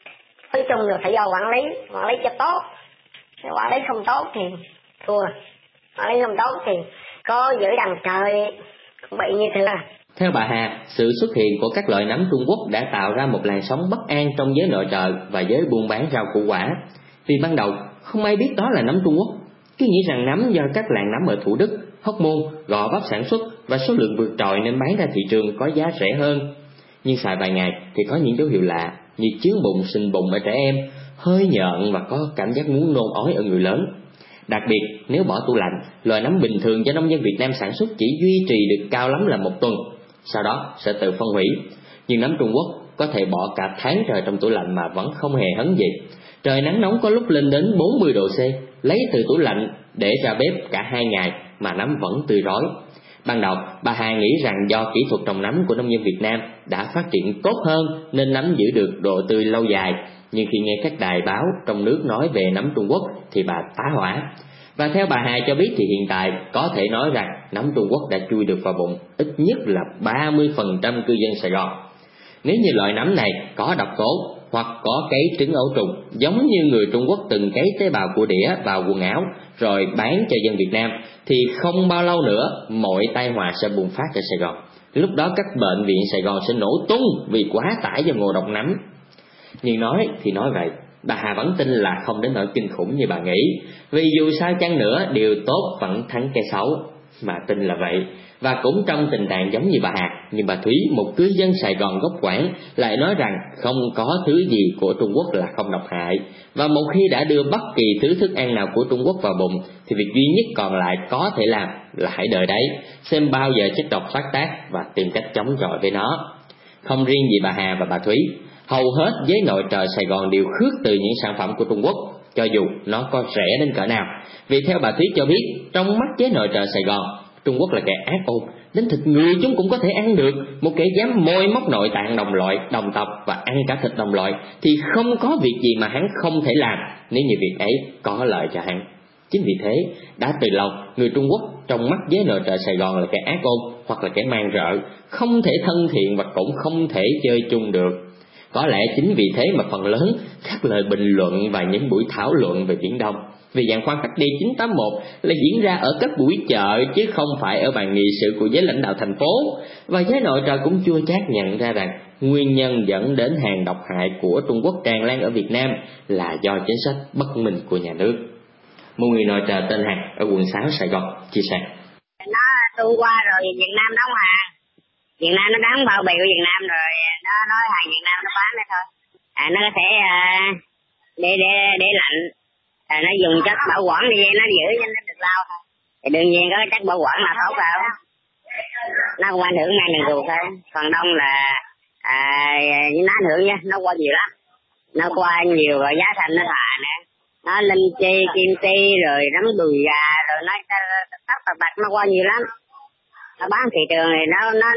Nói chung là phải do quản lý cho tốt. Quản lý không tốt thì thua, quản lý không tốt thì có giữ đằng trời cũng bị như thế là. Theo bà Hà, sự xuất hiện của các loại nấm Trung Quốc đã tạo ra một làn sóng bất an trong giới nội trợ và giới buôn bán rau củ quả. Vì ban đầu không ai biết đó là nấm Trung Quốc, cứ nghĩ rằng nấm do các làng nấm ở Thủ Đức, Hóc Môn, Gò Vấp sản xuất và số lượng vượt trội nên bán ra thị trường có giá rẻ hơn. Nhưng xài vài ngày thì có những dấu hiệu lạ như chướng bụng, sình bụng ở trẻ em, hơi nhợn và có cảm giác muốn nôn ói ở người lớn. Đặc biệt, nếu bỏ tủ lạnh, loại nấm bình thường do nông dân Việt Nam sản xuất chỉ duy trì được cao lắm là 1 tuần, sau đó sẽ tự phân hủy. Nhưng nấm Trung Quốc có thể bỏ cả tháng trời trong tủ lạnh mà vẫn không hề hấn gì. Trời nắng nóng có lúc lên đến 40 độ C, lấy từ tủ lạnh để ra bếp cả 2 ngày mà nấm vẫn tươi rói. Ban đầu, bà Hà nghĩ rằng do kỹ thuật trồng nấm của nông dân Việt Nam đã phát triển tốt hơn nên nấm giữ được độ tươi lâu dài. Nhưng khi nghe các đài báo trong nước nói về nấm Trung Quốc thì bà tá hỏa. Và theo bà Hà cho biết thì hiện tại có thể nói rằng nấm Trung Quốc đã chui được vào bụng ít nhất là 30% cư dân Sài Gòn. Nếu như loại nấm này có độc tố hoặc có cấy trứng ấu trùng, giống như người Trung Quốc từng cấy tế bào của đĩa vào quần áo rồi bán cho dân Việt Nam, thì không bao lâu nữa mọi tai họa sẽ bùng phát ở Sài Gòn. Lúc đó các bệnh viện Sài Gòn sẽ nổ tung vì quá tải do ngộ độc nấm. Nhưng nói thì nói vậy, bà Hà vẫn tin là không đến nỗi kinh khủng như bà nghĩ, vì dù sao chăng nữa điều tốt vẫn thắng cái xấu, mà tin là vậy. Và cũng trong tình trạng giống như bà Hà, nhưng bà Thúy, một cư dân Sài Gòn gốc Quảng, lại nói rằng không có thứ gì của Trung Quốc là không độc hại, và một khi đã đưa bất kỳ thứ thức ăn nào của Trung Quốc vào bụng thì việc duy nhất còn lại có thể làm là hãy đợi đấy, xem bao giờ chất độc phát tác và tìm cách chống chọi với nó. Không riêng gì bà Hà và bà Thúy, hầu hết giới nội trợ Sài Gòn đều khước từ những sản phẩm của Trung Quốc, cho dù nó có rẻ đến cỡ nào. Vì theo bà Thúy cho biết, trong mắt giới nội trợ Sài Gòn, Trung Quốc là kẻ ác ôn, đến thịt người chúng cũng có thể ăn được. Một kẻ dám môi móc nội tạng đồng loại, đồng tộc và ăn cả thịt đồng loại thì không có việc gì mà hắn không thể làm, nếu như việc ấy có lợi cho hắn. Chính vì thế, đã từ lâu, người Trung Quốc trong mắt giới nội trợ Sài Gòn là kẻ ác ôn hoặc là kẻ man rợ, không thể thân thiện và cũng không thể chơi chung được. Có lẽ chính vì thế mà phần lớn các lời bình luận và những buổi thảo luận về Biển Đông, về giàn khoan Cắt Đi 981 là diễn ra ở các buổi chợ chứ không phải ở bàn nghị sự của giới lãnh đạo thành phố. Và giới nội trợ cũng chưa chắc nhận ra rằng nguyên nhân dẫn đến hàng độc hại của Trung Quốc tràn lan ở Việt Nam là do chính sách bất minh của nhà nước. Một người nội trợ tên Hằng ở quận 6 Sài Gòn chia sẻ: Nó tu qua rồi Việt Nam đóng hàng, Việt Nam nó bán bao bì của Việt Nam rồi nó nói hàng Việt Nam nó bán đây thôi. Nó có thể để lạnh, nó dùng chất bảo quản như vậy nó giữ cho nó được lâu thôi. Thì đương nhiên có chất bảo quản là tốt đâu, nó không ảnh hưởng ngay đường ruột thôi. Còn đông là nó ảnh hưởng nha, nó qua nhiều lắm, nó qua nhiều rồi giá thành nó thả nè, nó linh chi, kim ti rồi nấm đùi gà rồi nó tóc bạc nó qua nhiều lắm. Nó bán thị trường thì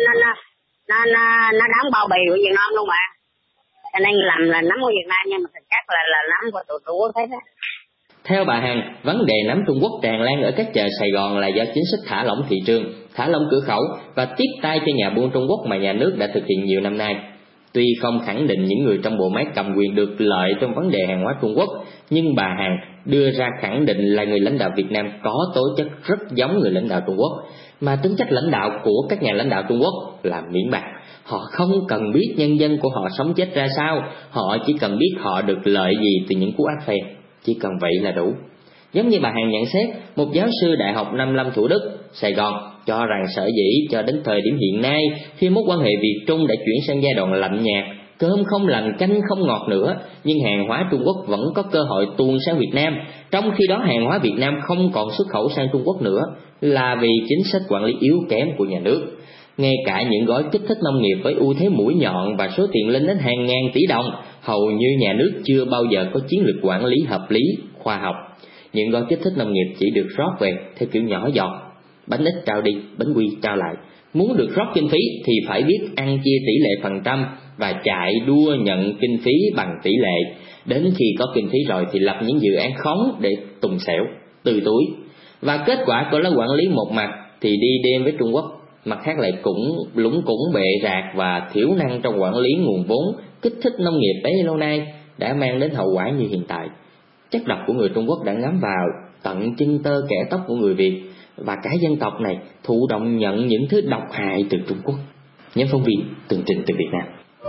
nó đóng bao bì của Việt Nam luôn mà, cho nên làm là nấm của Việt Nam nhưng mà thực chất là nấm của tụi Trung Quốc hết á. Theo bà Hằng, vấn đề nấm Trung Quốc tràn lan ở các chợ Sài Gòn là do chính sách thả lỏng thị trường, thả lỏng cửa khẩu và tiếp tay cho nhà buôn Trung Quốc mà nhà nước đã thực hiện nhiều năm nay. Tuy không khẳng định những người trong bộ máy cầm quyền được lợi trong vấn đề hàng hóa Trung Quốc, nhưng bà Hằng đưa ra khẳng định là người lãnh đạo Việt Nam có tố chất rất giống người lãnh đạo Trung Quốc, mà tính chất lãnh đạo của các nhà lãnh đạo Trung Quốc là miễn bạc. Họ không cần biết nhân dân của họ sống chết ra sao, họ chỉ cần biết họ được lợi gì từ những cú áp phèn, chỉ cần vậy là đủ. Giống như bà Hằng nhận xét, một giáo sư Đại học 55 Thủ Đức, Sài Gòn cho rằng sở dĩ cho đến thời điểm hiện nay, khi mối quan hệ Việt Trung đã chuyển sang giai đoạn lạnh nhạt, cơm không lành canh không ngọt nữa, nhưng hàng hóa Trung Quốc vẫn có cơ hội tuôn sang Việt Nam, trong khi đó hàng hóa Việt Nam không còn xuất khẩu sang Trung Quốc nữa, là vì chính sách quản lý yếu kém của nhà nước. Ngay cả những gói kích thích nông nghiệp với ưu thế mũi nhọn và số tiền lên đến hàng ngàn tỷ đồng, hầu như nhà nước chưa bao giờ có chiến lược quản lý hợp lý, khoa học. Những gói kích thích nông nghiệp chỉ được rót về theo kiểu nhỏ giọt, bánh ít trao đi, bánh quy trao lại, Muốn được rót kinh phí thì phải biết ăn chia tỷ lệ phần trăm và chạy đua nhận kinh phí bằng tỷ lệ. Đến khi có kinh phí rồi thì lập những dự án khống để tùng xẻo, từ túi. Và kết quả của lớp quản lý một mặt thì đi đêm với Trung Quốc, mặt khác lại cũng lúng củng bệ rạc và thiểu năng trong quản lý nguồn vốn kích thích nông nghiệp bấy lâu nay đã mang đến hậu quả như hiện tại. Chất độc của người Trung Quốc đã ngấm vào tận chân tơ kẽ tóc của người Việt, và cả dân tộc này thụ động nhận những thứ độc hại từ Trung Quốc. Nhóm phóng viên tường trình từ Việt Nam.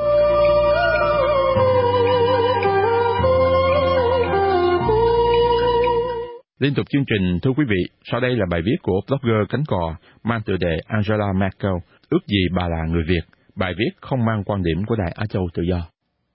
Liên tục chương trình, thưa quý vị, sau đây là bài viết của blogger cánh cò mang tựa đề Angela Merkel, ước gì bà là người Việt. Bài viết không mang quan điểm của Đài Á Châu Tự Do.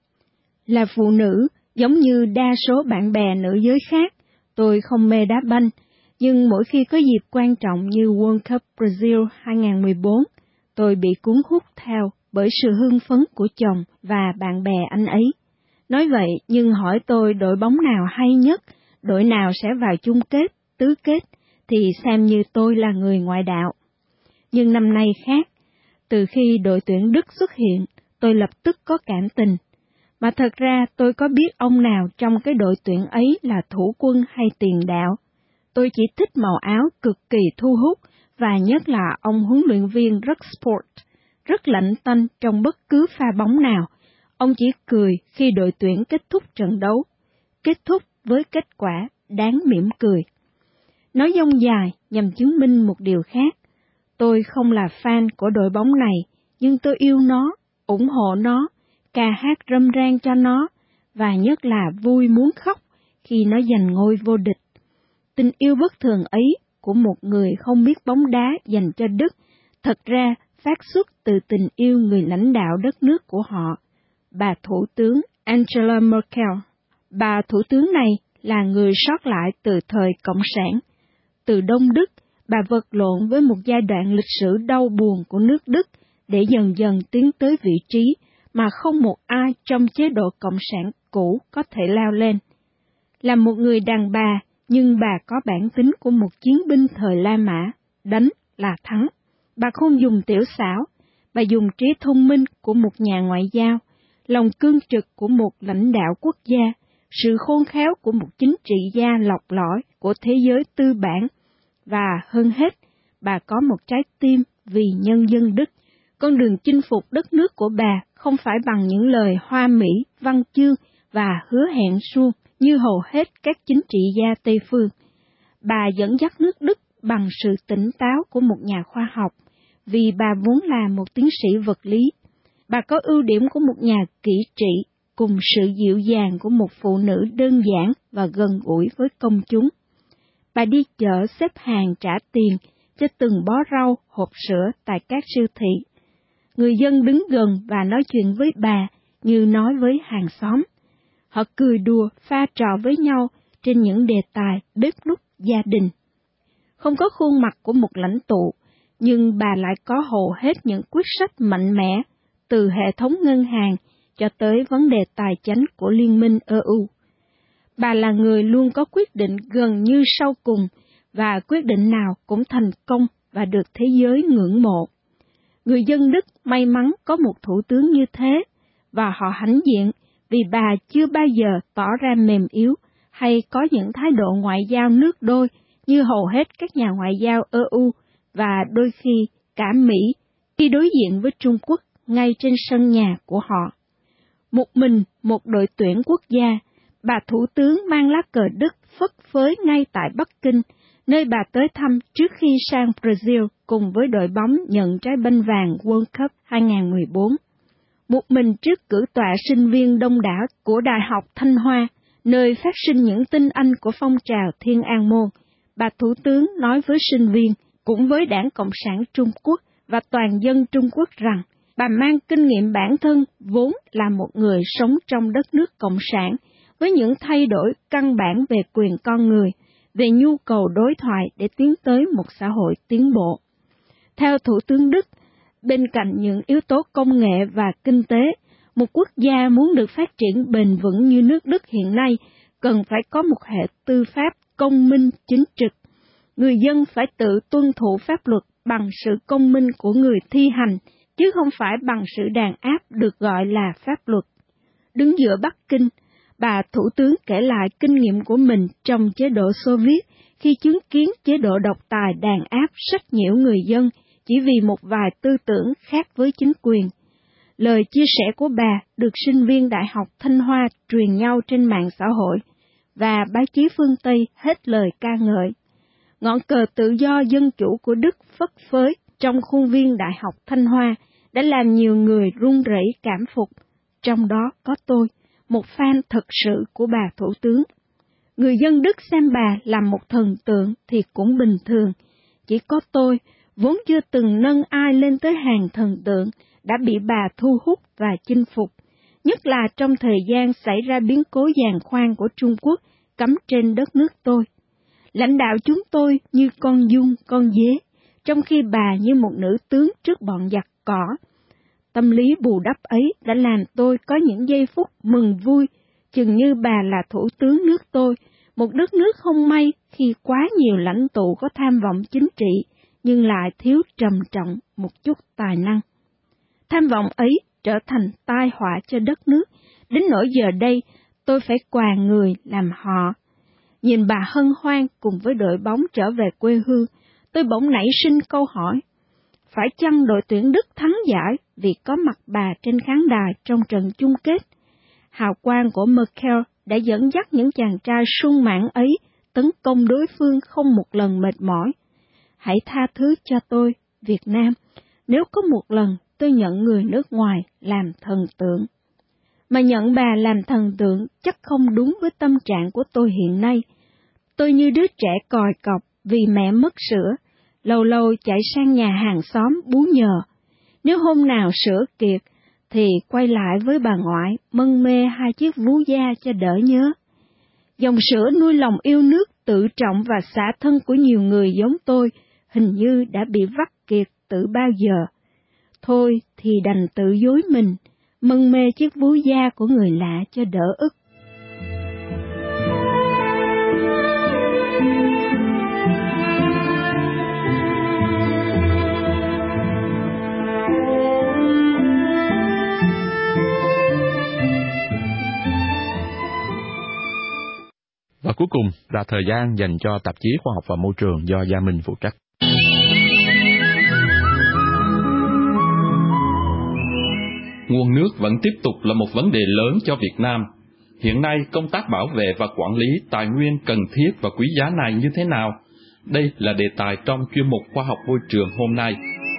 Là phụ nữ, giống như đa số bạn bè nữ giới khác, tôi không mê đá banh, nhưng mỗi khi có dịp quan trọng như World Cup Brazil 2014, tôi bị cuốn hút theo bởi sự hưng phấn của chồng và bạn bè anh ấy. Nói vậy, nhưng hỏi tôi đội bóng nào hay nhất, đội nào sẽ vào chung kết, tứ kết, thì xem như tôi là người ngoại đạo. Nhưng năm nay khác, từ khi đội tuyển Đức xuất hiện, tôi lập tức có cảm tình. Mà thật ra tôi có biết ông nào trong cái đội tuyển ấy là thủ quân hay tiền đạo. Tôi chỉ thích màu áo cực kỳ thu hút, và nhất là ông huấn luyện viên rất sport, rất lạnh tanh trong bất cứ pha bóng nào. Ông chỉ cười khi đội tuyển kết thúc trận đấu, kết thúc với kết quả đáng mỉm cười. Nói dông dài nhằm chứng minh một điều khác. Tôi không là fan của đội bóng này, nhưng tôi yêu nó, ủng hộ nó, ca hát râm ran cho nó, và nhất là vui muốn khóc khi nó giành ngôi vô địch. Tình yêu bất thường ấy của một người không biết bóng đá dành cho Đức thật ra phát xuất từ tình yêu người lãnh đạo đất nước của họ, bà Thủ tướng Angela Merkel. Bà Thủ tướng này là người sót lại từ thời Cộng sản. Từ Đông Đức, bà vật lộn với một giai đoạn lịch sử đau buồn của nước Đức để dần dần tiến tới vị trí mà không một ai trong chế độ Cộng sản cũ có thể leo lên. Là một người đàn bà, nhưng bà có bản tính của một chiến binh thời La Mã, đánh là thắng. Bà không dùng tiểu xảo, bà dùng trí thông minh của một nhà ngoại giao, lòng cương trực của một lãnh đạo quốc gia, sự khôn khéo của một chính trị gia lọc lõi của thế giới tư bản, và hơn hết, bà có một trái tim vì nhân dân Đức. Con đường chinh phục đất nước của bà không phải bằng những lời hoa mỹ, văn chương và hứa hẹn suông như hầu hết các chính trị gia Tây phương. Bà dẫn dắt nước Đức bằng sự tỉnh táo của một nhà khoa học, vì bà vốn là một tiến sĩ vật lý. Bà có ưu điểm của một nhà kỹ trị, cùng sự dịu dàng của một phụ nữ đơn giản và gần gũi với công chúng. Bà đi chợ xếp hàng trả tiền cho từng bó rau, hộp sữa tại các siêu thị. Người dân đứng gần và nói chuyện với bà như nói với hàng xóm. Họ cười đùa, pha trò với nhau trên những đề tài bếp núc gia đình. Không có khuôn mặt của một lãnh tụ, nhưng bà lại có hầu hết những quyết sách mạnh mẽ, từ hệ thống ngân hàng cho tới vấn đề tài chánh của Liên minh EU. Bà là người luôn có quyết định gần như sau cùng, và quyết định nào cũng thành công và được thế giới ngưỡng mộ. Người dân Đức may mắn có một thủ tướng như thế, và họ hãnh diện vì bà chưa bao giờ tỏ ra mềm yếu hay có những thái độ ngoại giao nước đôi như hầu hết các nhà ngoại giao EU và đôi khi cả Mỹ khi đối diện với Trung Quốc ngay trên sân nhà của họ. Một mình một đội tuyển quốc gia, bà thủ tướng mang lá cờ Đức phất phới ngay tại Bắc Kinh, nơi bà tới thăm trước khi sang Brazil cùng với đội bóng nhận trái banh vàng World Cup 2014. Một mình trước cử tọa sinh viên đông đảo của Đại học Thanh Hoa, nơi phát sinh những tinh anh của phong trào Thiên An Môn, bà thủ tướng nói với sinh viên, cũng với Đảng Cộng sản Trung Quốc và toàn dân Trung Quốc rằng, bà mang kinh nghiệm bản thân vốn là một người sống trong đất nước Cộng sản, với những thay đổi căn bản về quyền con người, về nhu cầu đối thoại để tiến tới một xã hội tiến bộ. Theo Thủ tướng Đức, bên cạnh những yếu tố công nghệ và kinh tế, một quốc gia muốn được phát triển bền vững như nước Đức hiện nay, cần phải có một hệ tư pháp công minh chính trực. Người dân phải tự tuân thủ pháp luật bằng sự công minh của người thi hành, chứ không phải bằng sự đàn áp được gọi là pháp luật. Đứng giữa Bắc Kinh, bà Thủ tướng kể lại kinh nghiệm của mình trong chế độ Xô Viết khi chứng kiến chế độ độc tài đàn áp sách nhiễu người dân chỉ vì một vài tư tưởng khác với chính quyền. Lời chia sẻ của bà được sinh viên Đại học Thanh Hoa truyền nhau trên mạng xã hội, và báo chí phương Tây hết lời ca ngợi. Ngọn cờ tự do dân chủ của Đức phất phới trong khuôn viên Đại học Thanh Hoa đã làm nhiều người run rẩy cảm phục, trong đó có tôi, một fan thật sự của bà Thủ tướng. Người dân Đức xem bà làm một thần tượng thì cũng bình thường, chỉ có tôi, vốn chưa từng nâng ai lên tới hàng thần tượng, đã bị bà thu hút và chinh phục, nhất là trong thời gian xảy ra biến cố giàn khoan của Trung Quốc cắm trên đất nước tôi. Lãnh đạo chúng tôi như con giun, con dế, trong khi bà như một nữ tướng trước bọn giặc cỏ. Tâm lý bù đắp ấy đã làm tôi có những giây phút mừng vui, chừng như bà là thủ tướng nước tôi, một đất nước không may khi quá nhiều lãnh tụ có tham vọng chính trị, nhưng lại thiếu trầm trọng một chút tài năng. Tham vọng ấy trở thành tai họa cho đất nước, đến nỗi giờ đây tôi phải quà người làm họ. Nhìn bà hân hoan cùng với đội bóng trở về quê hương, tôi bỗng nảy sinh câu hỏi, phải chăng đội tuyển Đức thắng giải vì có mặt bà trên khán đài trong trận chung kết? Hào quang của Merkel đã dẫn dắt những chàng trai sung mãn ấy tấn công đối phương không một lần mệt mỏi. Hãy tha thứ cho tôi, Việt Nam, nếu có một lần tôi nhận người nước ngoài làm thần tượng. Mà nhận bà làm thần tượng chắc không đúng với tâm trạng của tôi hiện nay. Tôi như đứa trẻ còi cọc vì mẹ mất sữa, lâu lâu chạy sang nhà hàng xóm bú nhờ. Nếu hôm nào sữa kiệt, thì quay lại với bà ngoại mân mê 2 chiếc vú da cho đỡ nhớ. Dòng sữa nuôi lòng yêu nước, tự trọng và xả thân của nhiều người giống tôi hình như đã bị vắt kiệt từ bao giờ. Thôi thì đành tự dối mình, mân mê chiếc vú da của người lạ cho đỡ ức. Và cuối cùng là thời gian dành cho tạp chí Khoa học và Môi trường do Gia Minh phụ trách. Nguồn nước vẫn tiếp tục là một vấn đề lớn cho Việt Nam. Hiện nay, công tác bảo vệ và quản lý tài nguyên cần thiết và quý giá này như thế nào? Đây là đề tài trong chuyên mục Khoa học Môi trường hôm nay.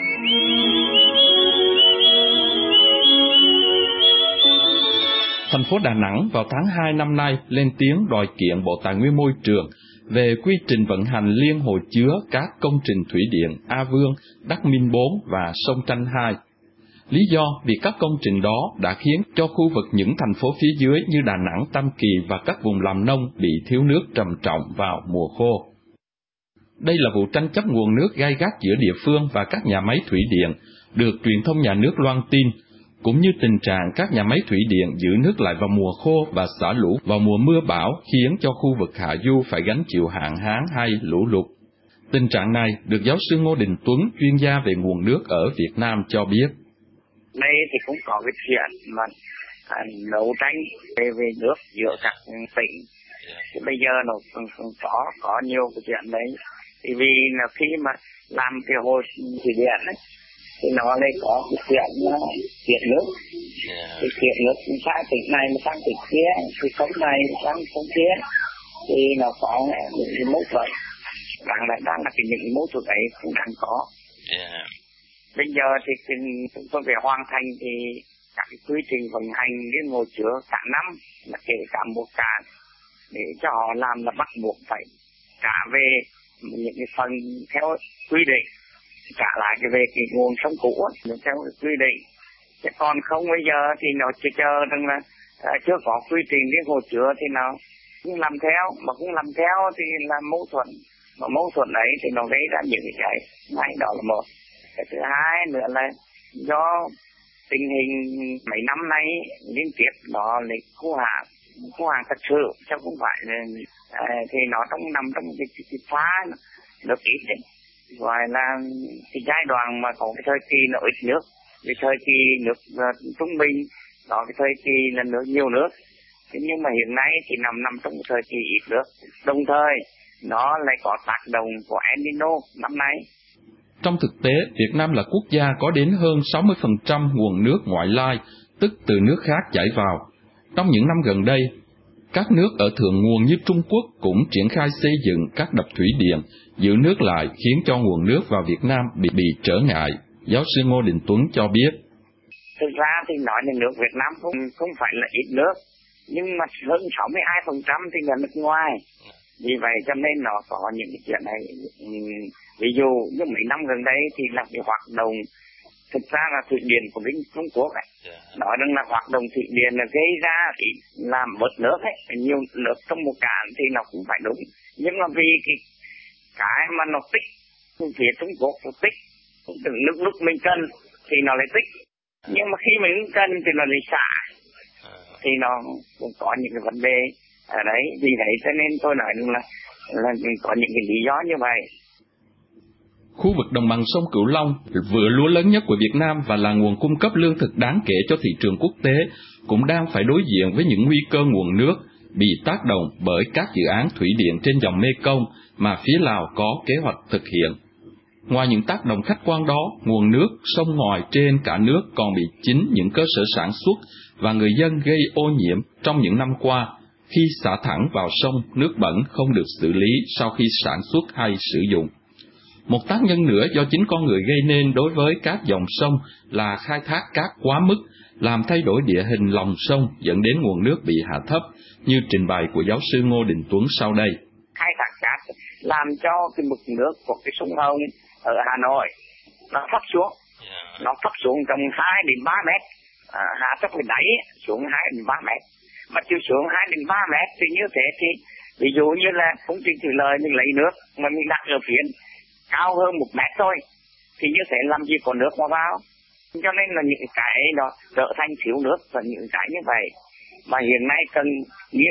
Thành phố Đà Nẵng vào tháng 2 năm nay lên tiếng đòi kiện Bộ Tài nguyên Môi trường về quy trình vận hành liên hồ chứa các công trình thủy điện A Vương, Đắc Minh 4 và sông Tranh 2. Lý do vì các công trình đó đã khiến cho khu vực những thành phố phía dưới như Đà Nẵng, Tam Kỳ và các vùng làm nông bị thiếu nước trầm trọng vào mùa khô. Đây là vụ tranh chấp nguồn nước gay gắt giữa địa phương và các nhà máy thủy điện, được truyền thông nhà nước loan tin, cũng như tình trạng các nhà máy thủy điện giữ nước lại vào mùa khô và xả lũ vào mùa mưa bão khiến cho khu vực hạ du phải gánh chịu hạn hán hay lũ lụt. Tình trạng này được giáo sư Ngô Đình Tuấn, chuyên gia về nguồn nước ở Việt Nam cho biết. Đây thì cũng có cái chuyện mà đấu tranh về nước giữa các tỉnh. Thì bây giờ nó có nhiều cái chuyện đấy. Thì vì là khi mà làm cái hồ thủy điện ấy, thì nó lại có cái chuyện chuyển nước. Thì chuyển nước sang tỉnh này mà sang tỉnh kia, thì sông này sang sông kia, thì nó có những cái mâu thuẫn. Đáng lẽ đang là những mâu thuẫn ấy cũng đang có. Bây giờ thì chúng tôi phải hoàn thành thì các cái quy trình vận hành liên hồ chứa cả năm, là kể cả một cạn, để cho họ làm là bắt buộc phải trả về những cái phần theo quy định, trả lại cái về cái nguồn sông cũ theo cái quy định. Chứ còn không bây giờ thì nó chỉ chờ rằng là chưa có quy trình liên hồ chứa thì nó cũng làm theo, mà cũng làm theo thì là mâu thuẫn, mà mâu thuẫn ấy thì nó gây ra những cái này, đó là một. Cái thứ hai nữa là do tình hình mấy năm nay liên tiếp đó là khô hạn thật sự, chứ không phải là thì nó nằm trong cái phá nước ít đấy. gọi là cái giai đoạn mà có cái thời kỳ nó ít nước, cái thời kỳ nước trung bình, đó cái thời kỳ là nước nhiều nước. Thế nhưng mà hiện nay thì nằm trong cái thời kỳ ít nước, đồng thời nó lại có tác động của El Nino năm nay. Trong thực tế, Việt Nam là quốc gia có đến hơn 60% nguồn nước ngoại lai, tức từ nước khác chảy vào. Trong những năm gần đây, các nước ở thượng nguồn như Trung Quốc cũng triển khai xây dựng các đập thủy điện, giữ nước lại khiến cho nguồn nước vào Việt Nam bị trở ngại. Giáo sư Ngô Đình Tuấn cho biết. Thực ra thì nói là nước Việt Nam không phải là ít nước, nhưng mà hơn 62% thì là nước ngoài. Vì vậy cho nên nó có những cái chuyện này. Ví dụ như mấy năm gần đây thì là cái hoạt động, thực ra là thủy điện của bên Trung Quốc ấy. Nói rằng là hoạt động thủy điện là gây ra làm bớt nước ấy, nhiều nước trong một cạn thì nó cũng phải đúng. Nhưng mà vì cái mà nó tích, phía Trung Quốc nó tích, lúc mình cần thì nó lại tích. Nhưng mà khi mình cần thì nó lại xả, thì nó cũng có những cái vấn đề ở đấy. Vì vậy cho nên tôi nói là có những cái lý do như vậy. Khu vực đồng bằng sông Cửu Long, vựa lúa lớn nhất của Việt Nam và là nguồn cung cấp lương thực đáng kể cho thị trường quốc tế, cũng đang phải đối diện với những nguy cơ nguồn nước bị tác động bởi các dự án thủy điện trên dòng Mekong mà phía Lào có kế hoạch thực hiện. Ngoài những tác động khách quan đó, nguồn nước sông ngòi trên cả nước còn bị chính những cơ sở sản xuất và người dân gây ô nhiễm trong những năm qua. Khi xả thẳng vào sông, nước bẩn không được xử lý sau khi sản xuất hay sử dụng. Một tác nhân nữa do chính con người gây nên đối với các dòng sông là khai thác cát quá mức, làm thay đổi địa hình lòng sông dẫn đến nguồn nước bị hạ thấp, như trình bày của giáo sư Ngô Đình Tuấn sau đây. Khai thác cát làm cho cái mực nước của cái sông Hồng ở Hà Nội nó thấp xuống trong 2 đến 3 mét, hạ thấp cái đáy xuống 2 đến 3 mét. Mà chiều xuống 2 đến 3 mét thì như thế thì ví dụ như là công trình thủy lợi mình lấy nước mà mình đặt ở phía cao hơn 1 mét thôi thì như thế làm gì có nước mà vào. Cho nên là những cái nó trở thành thiếu nước và những cái như vậy mà hiện nay cần nghiêm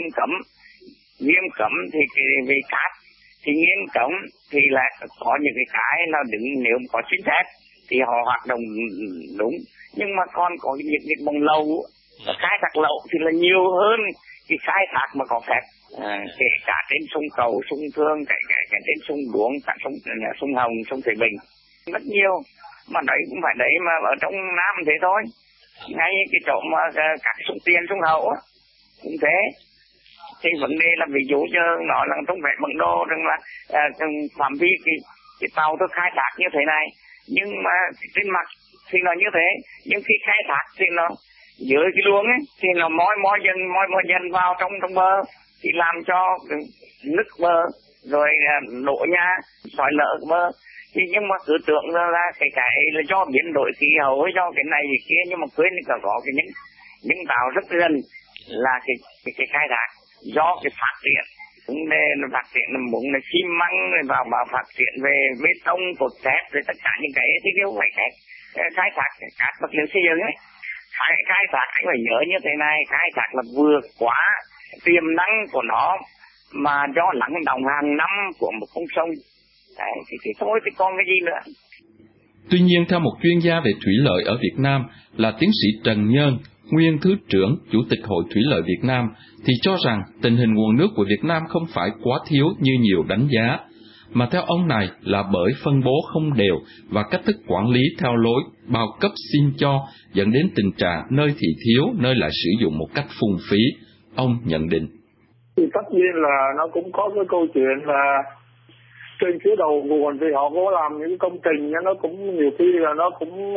cấm thì về cát thì nghiêm cấm thì là có những cái nó đứng, nếu có chính sách thì họ hoạt động đúng, nhưng mà còn có những cái bằng lậu, khai thác lậu thì là nhiều hơn cái khai thác mà có phép, kể cả trên sông Cầu, sông Thương, cả trên sông Đuống, cả sông Hồng, sông Thủy Bình, rất nhiều. Mà đấy cũng phải đấy mà ở trong Nam thế thôi, ngay cái chỗ mà các sông Tiền, sông Hậu cũng thế. Thì vấn đề là ví dụ như nó là trong vẽ bản đồ rằng là phạm vi cái tàu tôi khai thác như thế này, nhưng mà trên mặt thì nó như thế, nhưng khi khai thác thì nó dưới cái luống ấy thì nó moi dần vào trong bờ thì làm cho nứt bờ rồi đổ nhà sỏi lở bờ. Thì nhưng mà cứ tưởng là cái là do biến đổi khí hậu hay do cái này cái kia, nhưng mà quên có cái những tàu rất gần là cái khai thác do cái phát triển vấn đề là phát triển là muốn là xi măng vào phát triển về bê tông, cột thép rồi tất cả những cái thì đều phải khai thác các vật liệu xây dựng ấy. Khai thác anh phải nhớ như thế này, khai thác là vượt quá tiềm năng của nó mà do lắng đọng hàng năm của một con sông. Đấy, thì thôi thì còn cái gì nữa. Tuy nhiên, theo một chuyên gia về thủy lợi ở Việt Nam là tiến sĩ Trần Nhân, nguyên Thứ trưởng Chủ tịch Hội Thủy lợi Việt Nam, thì cho rằng tình hình nguồn nước của Việt Nam không phải quá thiếu như nhiều đánh giá, mà theo ông này là bởi phân bố không đều và cách thức quản lý theo lối bao cấp xin cho dẫn đến tình trạng nơi thì thiếu, nơi lại sử dụng một cách phung phí. Ông nhận định. Thì tất nhiên là nó cũng có cái câu chuyện là trên phía đầu nguồn thì họ có làm những công trình, nó cũng nhiều khi là nó cũng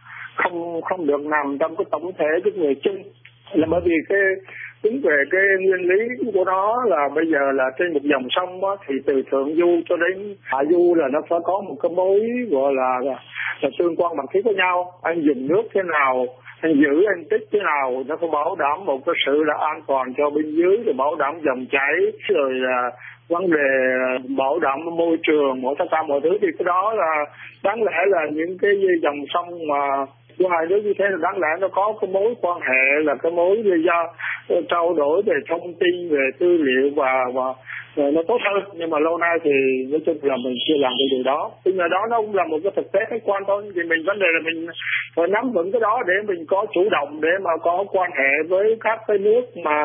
không được nằm trong cái tổng thể cái người chung, là bởi vì cái tính về cái nguyên lý của nó là bây giờ là trên một dòng sông đó, thì từ thượng du cho đến hạ du là nó phải có một cái mối gọi là tương quan bằng thiết với nhau. Anh dùng nước thế nào, anh giữ anh tích thế nào, nó phải bảo đảm một cái sự là an toàn cho bên dưới, rồi bảo đảm dòng chảy, rồi vấn đề bảo đảm môi trường, tất cả mọi thứ. Thì cái đó là đáng lẽ là những cái dòng sông mà của hai nước như thế là đáng lẽ nó có cái mối quan hệ, là cái mối do trao đổi về thông tin, về tư liệu và nó tốt hơn. Nhưng mà lâu nay thì nói chung là mình chưa làm được điều đó. Tuy nhiên đó nó cũng là một cái thực tế khách quan thôi. Thì mình vấn đề là mình phải nắm vững cái đó để mình có chủ động, để mà có quan hệ với các cái nước mà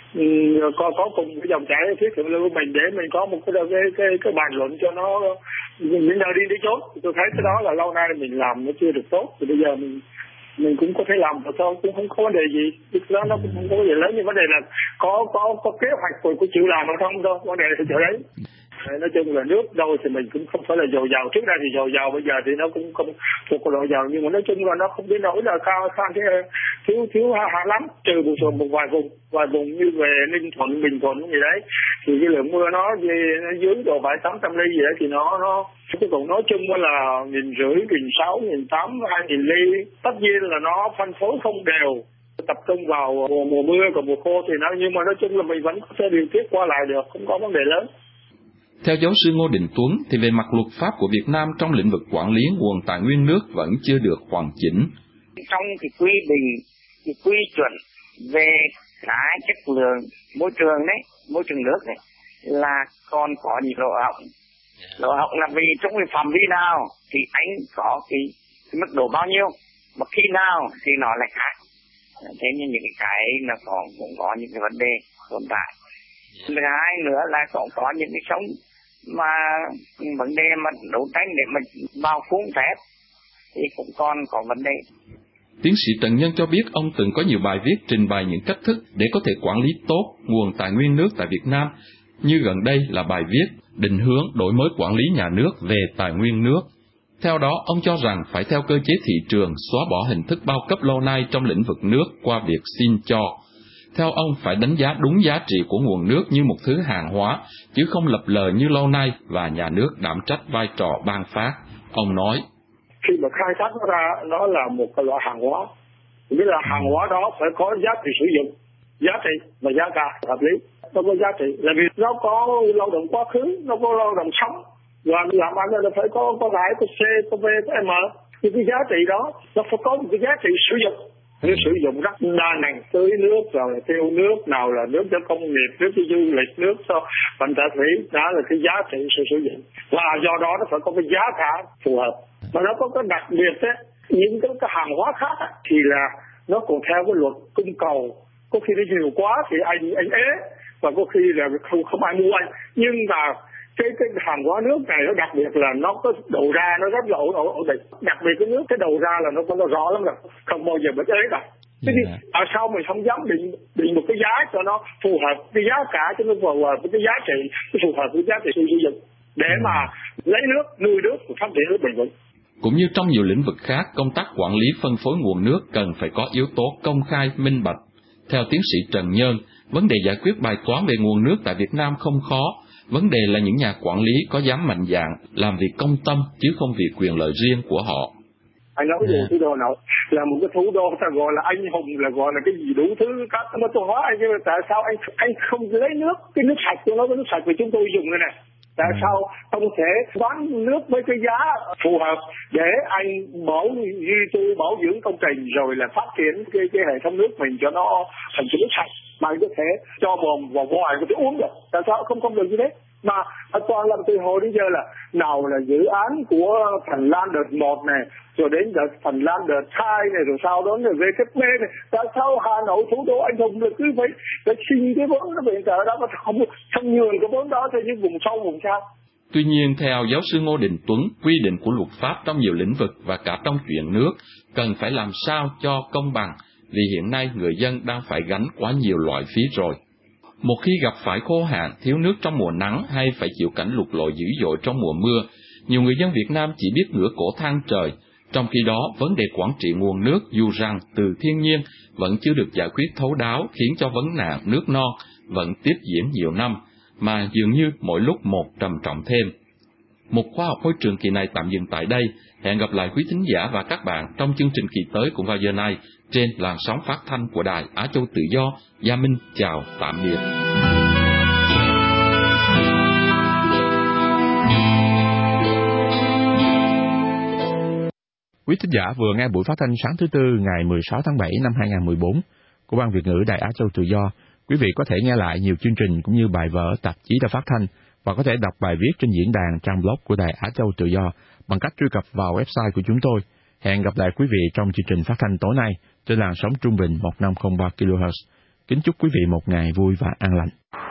có cùng cái dòng chảy thiết thượng lưu của mình, để mình có một cái bàn luận cho nó những nơi đi chốn. Tôi thấy cái đó là lâu nay mình làm nó chưa được tốt, thì bây giờ mình cũng có thể làm được thôi, cũng không có vấn đề gì. Cái đó nó cũng không có vấn đề lớn, nhưng vấn đề là có kế hoạch của chịu làm hay không thôi, vấn đề là chỗ đấy. Nói chung là nước đâu thì mình cũng không phải là dồi dào, trước đây thì dồi dào, bây giờ thì nó cũng không thuộc dồi dào, nhưng mà nói chung là nó không đến nỗi là cao sang thế thiếu hạn lắm, trừ một vài vùng như về Ninh Thuận, Bình Thuận gì đấy, thì cái lượng mưa nó dưới độ 700-800 ly gì đấy, thì nó cái còn nói chung là 1.500, 1.600, 1.800, 2.000 ly. Tất nhiên là nó phân phối không đều, tập trung vào mùa mưa, còn mùa khô thì nó, nhưng mà nói chung là mình vẫn có thể điều tiết qua lại được, không có vấn đề lớn. Theo giáo sư Ngô Đình Tuấn, thì về mặt luật pháp của Việt Nam trong lĩnh vực quản lý nguồn tài nguyên nước vẫn chưa được hoàn chỉnh. Trong cái quy định, cái quy chuẩn về cái chất lượng môi trường đấy, môi trường nước đấy, là còn có những lỗ hổng. Lỗ hổng là vì trong cái phạm vi nào thì anh có cái mức độ bao nhiêu, mà khi nào thì nó lại khác. Thế nên những cái nó cũng có những cái vấn đề tồn tại. Thứ hai nữa là cũng có những cái sống mà vấn đề mà đấu tranh để mà bao phun phép thì cũng còn có vấn đề. Tiến sĩ Trần Nhân cho biết ông từng có nhiều bài viết trình bày những cách thức để có thể quản lý tốt nguồn tài nguyên nước tại Việt Nam, như gần đây là bài viết định hướng đổi mới quản lý nhà nước về tài nguyên nước. Theo đó, ông cho rằng phải theo cơ chế thị trường xóa bỏ hình thức bao cấp lâu nay trong lĩnh vực nước qua việc xin cho. Theo ông, phải đánh giá đúng giá trị của nguồn nước như một thứ hàng hóa, chứ không lập lờ như lâu nay và nhà nước đảm trách vai trò ban phát. Ông nói, khi mà khai thác nó ra, nó là một cái loại hàng hóa. Nghĩa là hàng hóa đó phải có giá trị sử dụng, giá trị và giá cả hợp lý. Nó có giá trị là vì nó có lao động quá khứ, nó có lao động sống, và làm ăn là phải có lãi, có C, có V, có M. Thì cái giá trị đó nó phải có một cái giá trị sử dụng. Nếu sử dụng rất đa năng, tưới nước, rồi là tiêu nước, nào là nước cho công nghiệp, nước cho du lịch, nước cho vận tải thủy, đó là cái giá trị sử dụng. Và do đó nó phải có cái giá cả phù hợp. Mà nó có cái đặc biệt ấy, những cái hàng hóa khác ấy, thì là nó còn theo cái luật cung cầu. Có khi nó nhiều quá thì anh ế, và có khi là không ai mua anh. Nhưng mà cái hàng hóa nước này nó đặc biệt là nó có đầu ra nó rất là ổn định. Đặc biệt cái nước cái đầu ra là nó rõ lắm rồi, không bao giờ bị ế đâu. Thế thì tại sao mình không dám định một cái giá cho nó phù hợp, cái giá cả cho nó phù hợp với cái giá trị, cái phù hợp với giá trị sử dụng, để mà lấy nước, nuôi nước và phát triển nước bền vững. Cũng như trong nhiều lĩnh vực khác, công tác quản lý phân phối nguồn nước cần phải có yếu tố công khai, minh bạch. Theo tiến sĩ Trần Nhân, vấn đề giải quyết bài toán về nguồn nước tại Việt Nam không khó. Vấn đề là những nhà quản lý có dám mạnh dạn làm việc công tâm chứ không vì quyền lợi riêng của họ. Anh nói về thủ đô nào là một cái thủ đô ta gọi là anh hùng, là gọi là cái gì đủ thứ các mà tôi hỏi anh, tại sao anh không lấy nước, cái nước sạch của nó, cái nước sạch của chúng tôi dùng này này, tại sao không thể bán nước với cái giá phù hợp để anh duy tu bảo dưỡng công trình rồi là phát triển cái hệ thống nước mình cho nó thành cái nước sạch mà anh có thể cho mồm vào ngoài có thể uống được. Tại sao không được như thế? Mà toàn làm từ hồi đến giờ là nào là dự án của Phần Lan đợt 1 này, rồi đến đợt Phần Lan đợt 2 này, rồi sau đó là VKB này. Tại sao Hà Nội thủ đô anh hùng là cứ phải xin cái vốn nó viện trợ đó mà không nhường cái vốn đó cho những vùng sâu vùng xa. Tuy nhiên, theo giáo sư Ngô Đình Tuấn, quy định của luật pháp trong nhiều lĩnh vực và cả trong chuyện nước cần phải làm sao cho công bằng, vì hiện nay người dân đang phải gánh quá nhiều loại phí rồi. Một khi gặp phải khô hạn, thiếu nước trong mùa nắng hay phải chịu cảnh lụt lội dữ dội trong mùa mưa, nhiều người dân Việt Nam chỉ biết ngửa cổ than trời. Trong khi đó, vấn đề quản trị nguồn nước dù rằng từ thiên nhiên vẫn chưa được giải quyết thấu đáo, khiến cho vấn nạn nước non vẫn tiếp diễn nhiều năm, mà dường như mỗi lúc một trầm trọng thêm. Một khoa học môi trường kỳ này tạm dừng tại đây. Hẹn gặp lại quý thính giả và các bạn trong chương trình kỳ tới cũng vào giờ này trên làn sóng phát thanh của Đài Á Châu Tự Do. Gia Minh chào tạm biệt. Quý thính giả vừa nghe buổi phát thanh sáng thứ Tư ngày 16 tháng 7 năm 2014 của Ban Việt ngữ Đài Á Châu Tự Do. Quý vị có thể nghe lại nhiều chương trình cũng như bài vở, tạp chí đã phát thanh và có thể đọc bài viết trên diễn đàn trang blog của Đài Á Châu Tự Do bằng cách truy cập vào website của chúng tôi. Hẹn gặp lại quý vị trong chương trình phát thanh tối nay trên làn sóng trung bình 1503 kHz. Kính chúc quý vị một ngày vui và an lành.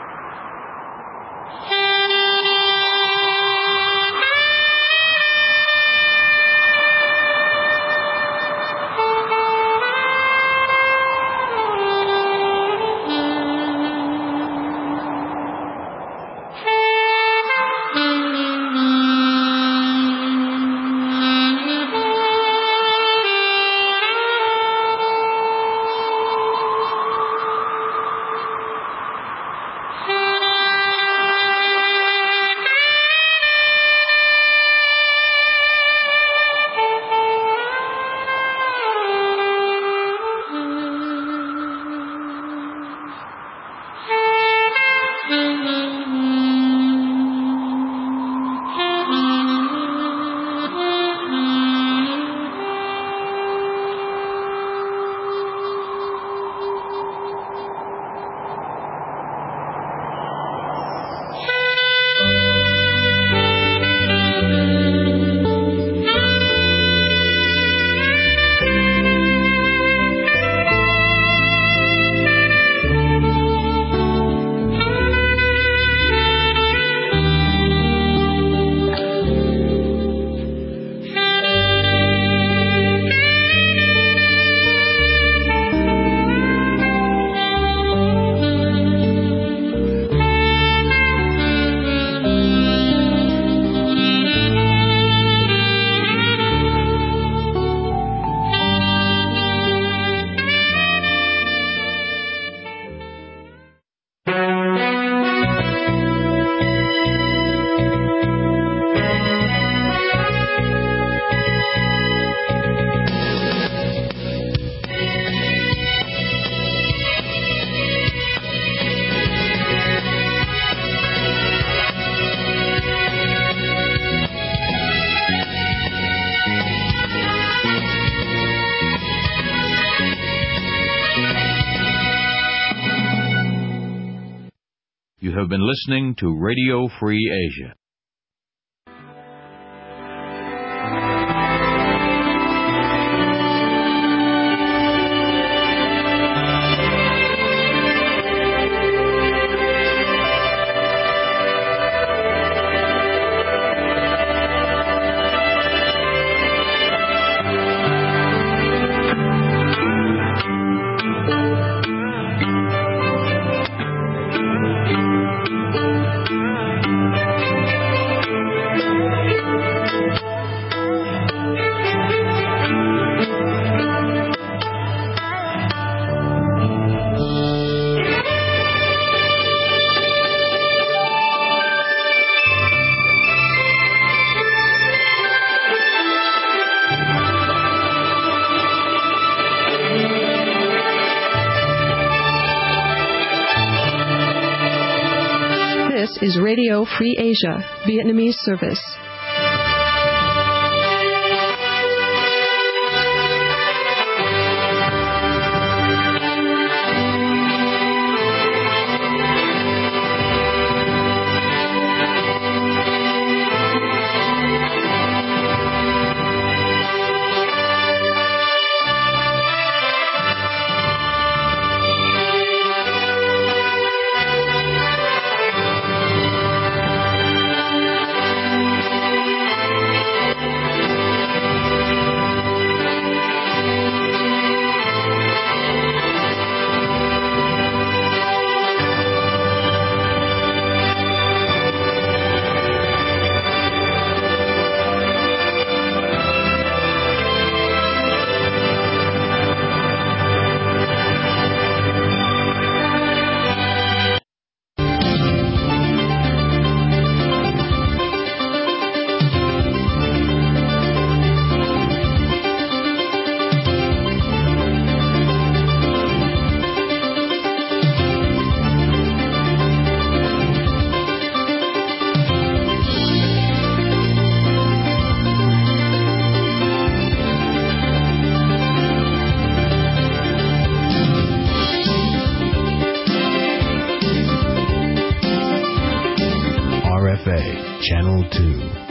You have been listening to Radio Free Asia. This is Radio Free Asia, Vietnamese service. KFA, Channel 2.